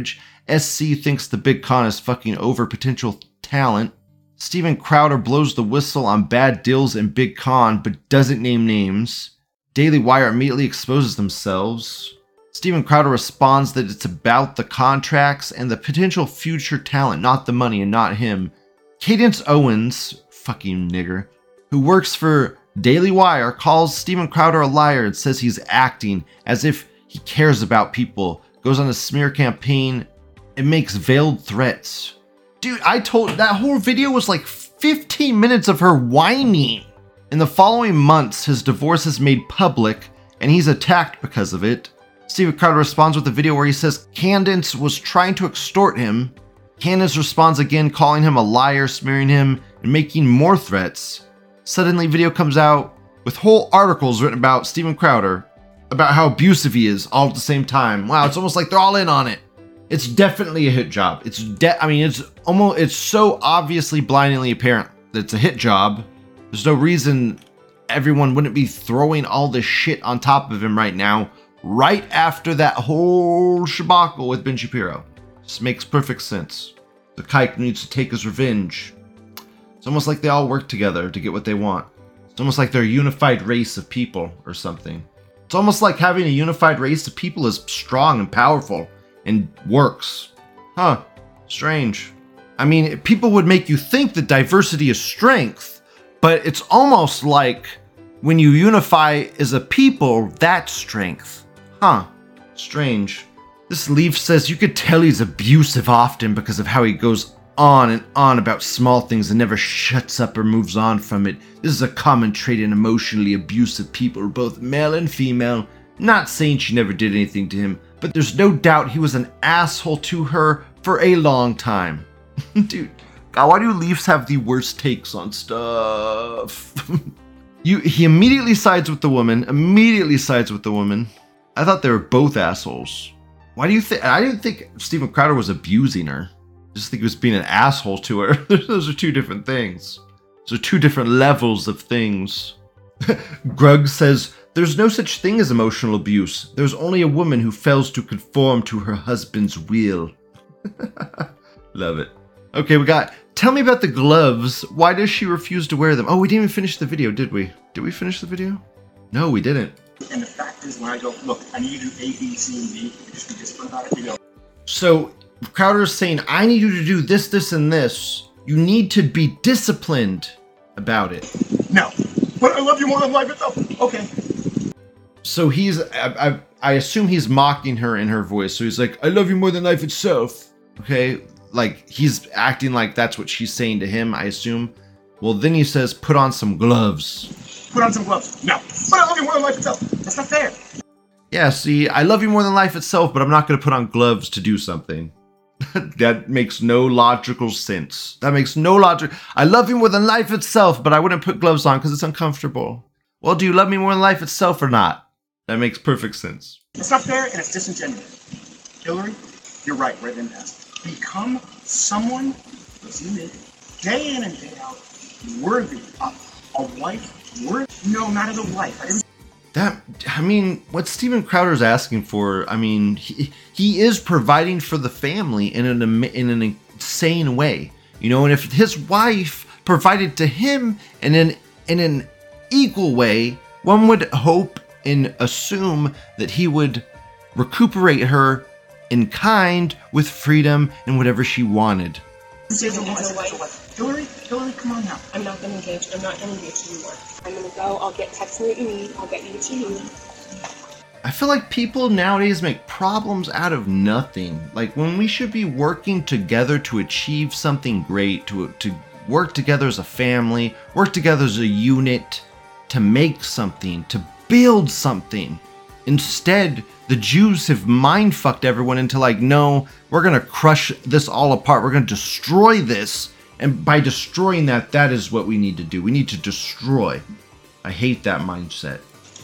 S C thinks the big con is fucking over potential talent. Steven Crowder blows the whistle on bad deals and big con, but doesn't name names. Daily Wire immediately exposes themselves. Steven Crowder responds that it's about the contracts and the potential future talent, not the money and not him. Cadence Owens, fucking nigger, who works for Daily Wire, calls Steven Crowder a liar and says he's acting as if he cares about people, goes on a smear campaign, and makes veiled threats. Dude, I told, that whole video was like fifteen minutes of her whining. In the following months, his divorce is made public, and he's attacked because of it. Steven Crowder responds with a video where he says Candace was trying to extort him. Candace responds again, calling him a liar, smearing him, and making more threats. Suddenly, video comes out with whole articles written about Steven Crowder, about how abusive he is, all at the same time. Wow, it's almost like they're all in on it. It's definitely a hit job. It's de- I mean, it's almost, it's so obviously blindingly apparent that it's a hit job. There's no reason everyone wouldn't be throwing all this shit on top of him right now, right after that whole shabacle with Ben Shapiro. Just makes perfect sense. The kike needs to take his revenge. It's almost like they all work together to get what they want. It's almost like they're a unified race of people or something. It's almost like having a unified race of people is strong and powerful and works. Huh. Strange. I mean, people would make you think that diversity is strength, but it's almost like when you unify as a people, that's strength. Huh. Strange. This leaf says you could tell he's abusive often because of how he goes on and on about small things and never shuts up or moves on from it. This is a common trait in emotionally abusive people, both male and female. Not saying she never did anything to him, but there's no doubt he was an asshole to her for a long time. Dude, God, why do Leafs have the worst takes on stuff? you, he immediately sides with the woman, immediately sides with the woman. I thought they were both assholes. Why do you think? I didn't think Steven Crowder was abusing her. I just think he was being an asshole to her. Those are two different things. Those are two different levels of things. Grug says, there's no such thing as emotional abuse. There's only a woman who fails to conform to her husband's will. Love it. Okay, we got, tell me about the gloves. Why does she refuse to wear them? Oh, we didn't even finish the video, did we? Did we finish the video? No, we didn't. And the fact is, when I go, look, I need you to do A, B, C, and D, you just be disciplined about it, you go. So, Crowder's saying, I need you to do this, this, and this. You need to be disciplined about it. No, but I love you more than life itself. Okay. So he's, I, I, I assume he's mocking her in her voice. So he's like, I love you more than life itself. Okay, like he's acting like that's what she's saying to him, I assume. Well, then he says, put on some gloves. Put on some gloves. No, but I love you more than life itself. That's not fair. Yeah, see, I love you more than life itself, but I'm not going to put on gloves to do something. That makes no logical sense. That makes no logic. I love you more than life itself, but I wouldn't put gloves on because it's uncomfortable. Well, do you love me more than life itself or not? That makes perfect sense. It's not fair and it's disingenuous. Hillary, you're right, right in past. Become someone, as you did, day in and day out, worthy of a wife, worthy. No, not as a wife. I didn't. That, I mean, what Steven Crowder's asking for, I mean, he, he is providing for the family in an, in an insane way. You know, and if his wife provided to him in an, in an equal way, one would hope and assume that he would recuperate her in kind with freedom and whatever she wanted. As a wife. Hillary, Hillary, come on now. I'm not going to engage. I'm not going to engage anymore. I'm going to go. I'll get text me what you need. I'll get you what you need. I feel like people nowadays make problems out of nothing. Like when we should be working together to achieve something great, to to work together as a family, work together as a unit, to make something, to build something. Instead, the Jews have mind-fucked everyone into like, no, we're going to crush this all apart. We're going to destroy this. And by destroying that, that is what we need to do. We need to destroy. I hate that mindset.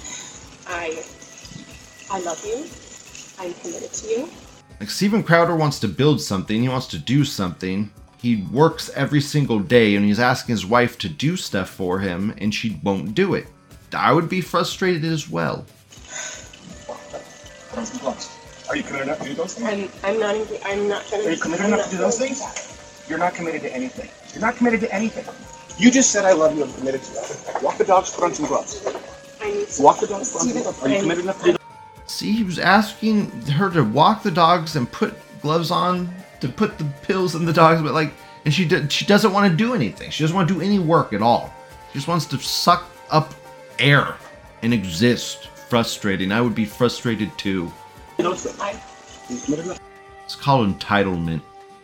I, I love you. I'm committed to you. Like Steven Crowder wants to build something. He wants to do something. He works every single day and he's asking his wife to do stuff for him and she won't do it. I would be frustrated as well. Put on some gloves. Are you committed enough to do those things? I'm, I'm not. Even, I'm not trying to. Are you committed I'm enough not to do those doing things? that. You're not committed to anything. You're not committed to anything. You just said I love you. I'm committed to that. Walk the dogs. Put on some gloves. I need to. Walk the dogs. Put on some gloves. Are you committed enough to do that? See, he was asking her to walk the dogs and put gloves on to put the pills in the dogs, but like, and she did, she doesn't want to do anything. She doesn't want to do any work at all. She just wants to suck up air and exist. Frustrating. I would be frustrated too. I, It's called entitlement.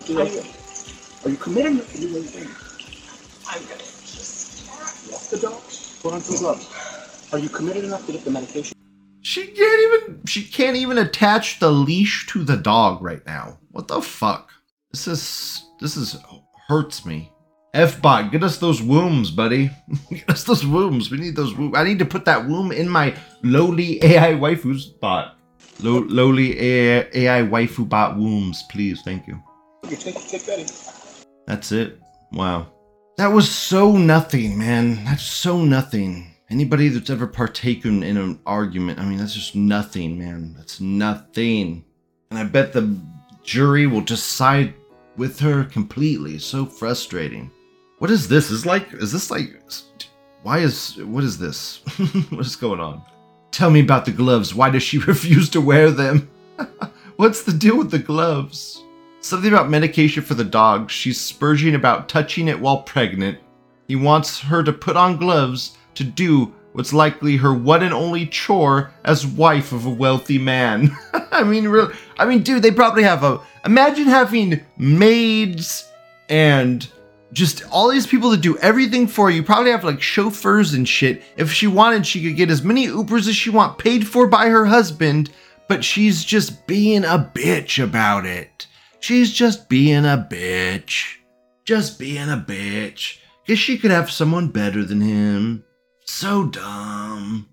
Are you committed enough to do those things? I'm gonna just. Walk the dogs. Put on some gloves. Are you committed enough to get the medication? She can't even she can't even attach the leash to the dog right now. What the fuck? This is this is hurts me. F-bot, get us those wombs, buddy. Get us those wombs. We need those wombs. I need to put that womb in my lowly A I waifus bot. Low, lowly A I, A I waifu bot wombs, please. Thank you. You take take that in. That's it. Wow. That was so nothing, man. That's so nothing. Anybody that's ever partaken in an argument, I mean, that's just nothing, man. That's nothing. And I bet the jury will just side with her completely. It's so frustrating. What is this? Is like, is this like, why is, what is this? What is going on? Tell me about the gloves. Why does she refuse to wear them? What's the deal with the gloves? Something about medication for the dog. She's spurging about touching it while pregnant. He wants her to put on gloves to do what's likely her one and only chore as wife of a wealthy man. I mean, really, I mean, dude, they probably have a, imagine having maids and just all these people that do everything for you. Probably have like chauffeurs and shit. If she wanted, she could get as many Ubers as she want, paid for by her husband, but she's just being a bitch about it. She's just being a bitch. Just being a bitch. Because she could have someone better than him. So dumb.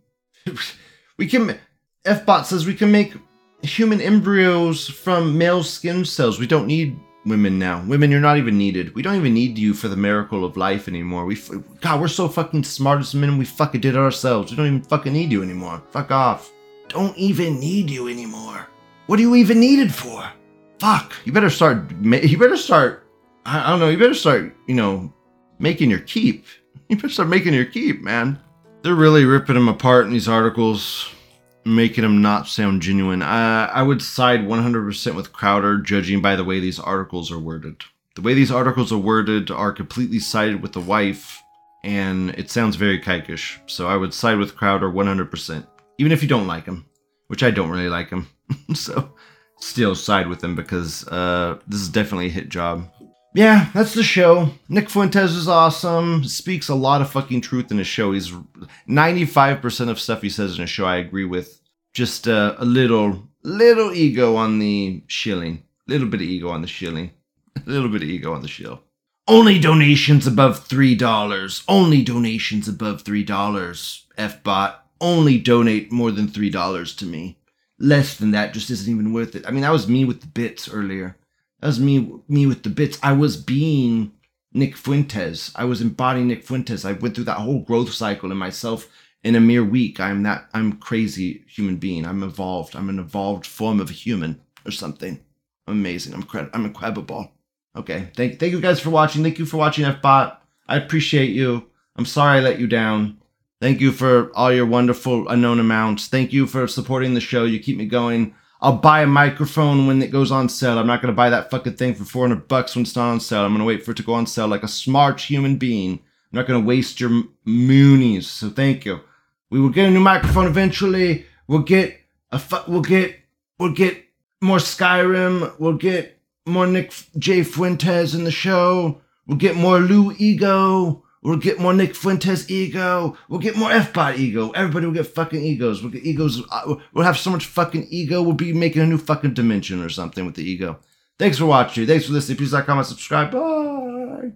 We can, F-bot says we can make human embryos from male skin cells. We don't need women now. Women, you're not even needed. We don't even need you for the miracle of life anymore. We, God, we're so fucking smart as men. We fucking did it ourselves. We don't even fucking need you anymore. Fuck off. Don't even need you anymore. What do you even need it for? Fuck. You better start, you better start, I don't know, you better start, you know, making your keep. You better start making your keep, man. They're really ripping him apart in these articles, making him not sound genuine. I, I would side one hundred percent with Crowder, judging by the way these articles are worded. The way these articles are worded are completely sided with the wife, and it sounds very kikish. So I would side with Crowder one hundred percent. Even if you don't like him, which I don't really like him. So still side with him because uh, this is definitely a hit job. Yeah, that's the show. Nick Fuentes is awesome. Speaks a lot of fucking truth in his show. He's ninety-five percent of stuff he says in his show I agree with. Just uh, a little, little ego on the shilling. Little bit of ego on the shilling. A little bit of ego on the shill. Only donations above three dollars. Only donations above three dollars. F-bot. Only donate more than three dollars to me. Less than that just isn't even worth it. I mean, that was me with the bits earlier. That was me me with the bits. I was being Nick Fuentes. I was embodying Nick Fuentes. I went through that whole growth cycle in myself in a mere week. I'm that I'm crazy human being. I'm evolved. I'm an evolved form of a human or something. I'm amazing. I'm cred- I'm incredible. Okay. Thank thank you guys for watching. Thank you for watching, F-bot. I appreciate you. I'm sorry I let you down. Thank you for all your wonderful unknown amounts. Thank you for supporting the show. You keep me going. I'll buy a microphone when it goes on sale. I'm not going to buy that fucking thing for four hundred bucks when it's not on sale. I'm going to wait for it to go on sale like a smart human being. I'm not going to waste your moonies. So thank you. We will get a new microphone eventually. We'll get a fu- we'll get we'll get more Skyrim. We'll get more Nick J. Fuentes in the show. We'll get more Lou ego. We'll get more Nick Fuentes ego. We'll get more F-bot ego. Everybody will get fucking egos. We'll get egos. We'll have so much fucking ego. We'll be making a new fucking dimension or something with the ego. Thanks for watching. Thanks for listening. Please like, comment, subscribe. Bye.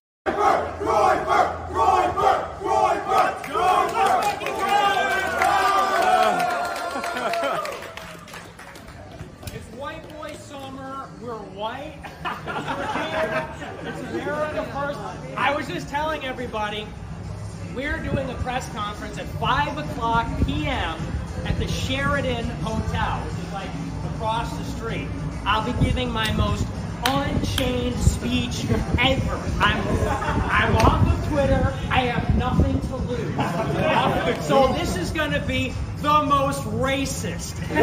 It's white boy summer. We're white. It's America first. I was just telling everybody, we're doing a press conference at five o'clock p m at the Sheridan Hotel, which is like across the street, I'll be giving my most unchained speech ever. I'm, I'm off of Twitter. I have nothing to lose. So this is going to be the most racist. Whoa!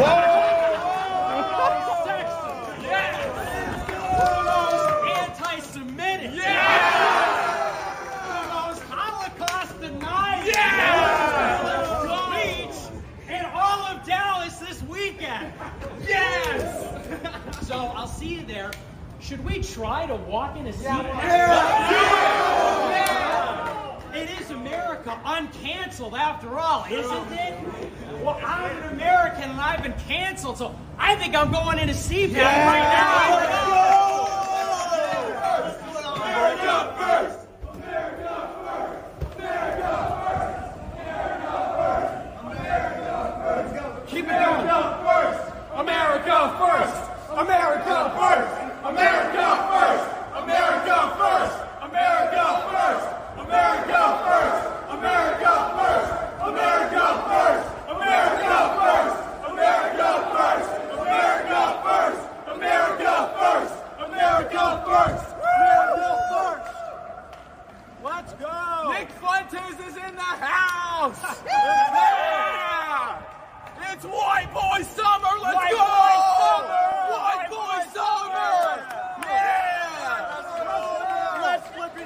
Sexist. Yes! The most anti-Semitic. Yeah! The most Holocaust denying. Yeah! Speech in all of Dallas this weekend. Yes! So I'll see you there. Should we try to walk in a seat? Yeah. Yeah. It is America, uncanceled after all, isn't it? Well, I'm an American and I've been canceled, so I think I'm going in a C PAC yeah. right now. America first! America first! America first! America first! America first! Keep it going! America first! America first! America first! America first! America first! America first! America first! America first! America first! America first! America first! America first! America first! America first! America first! Let's go! Nick Fuentes is in the house! Yeah! It's white boy summer! Let's white go!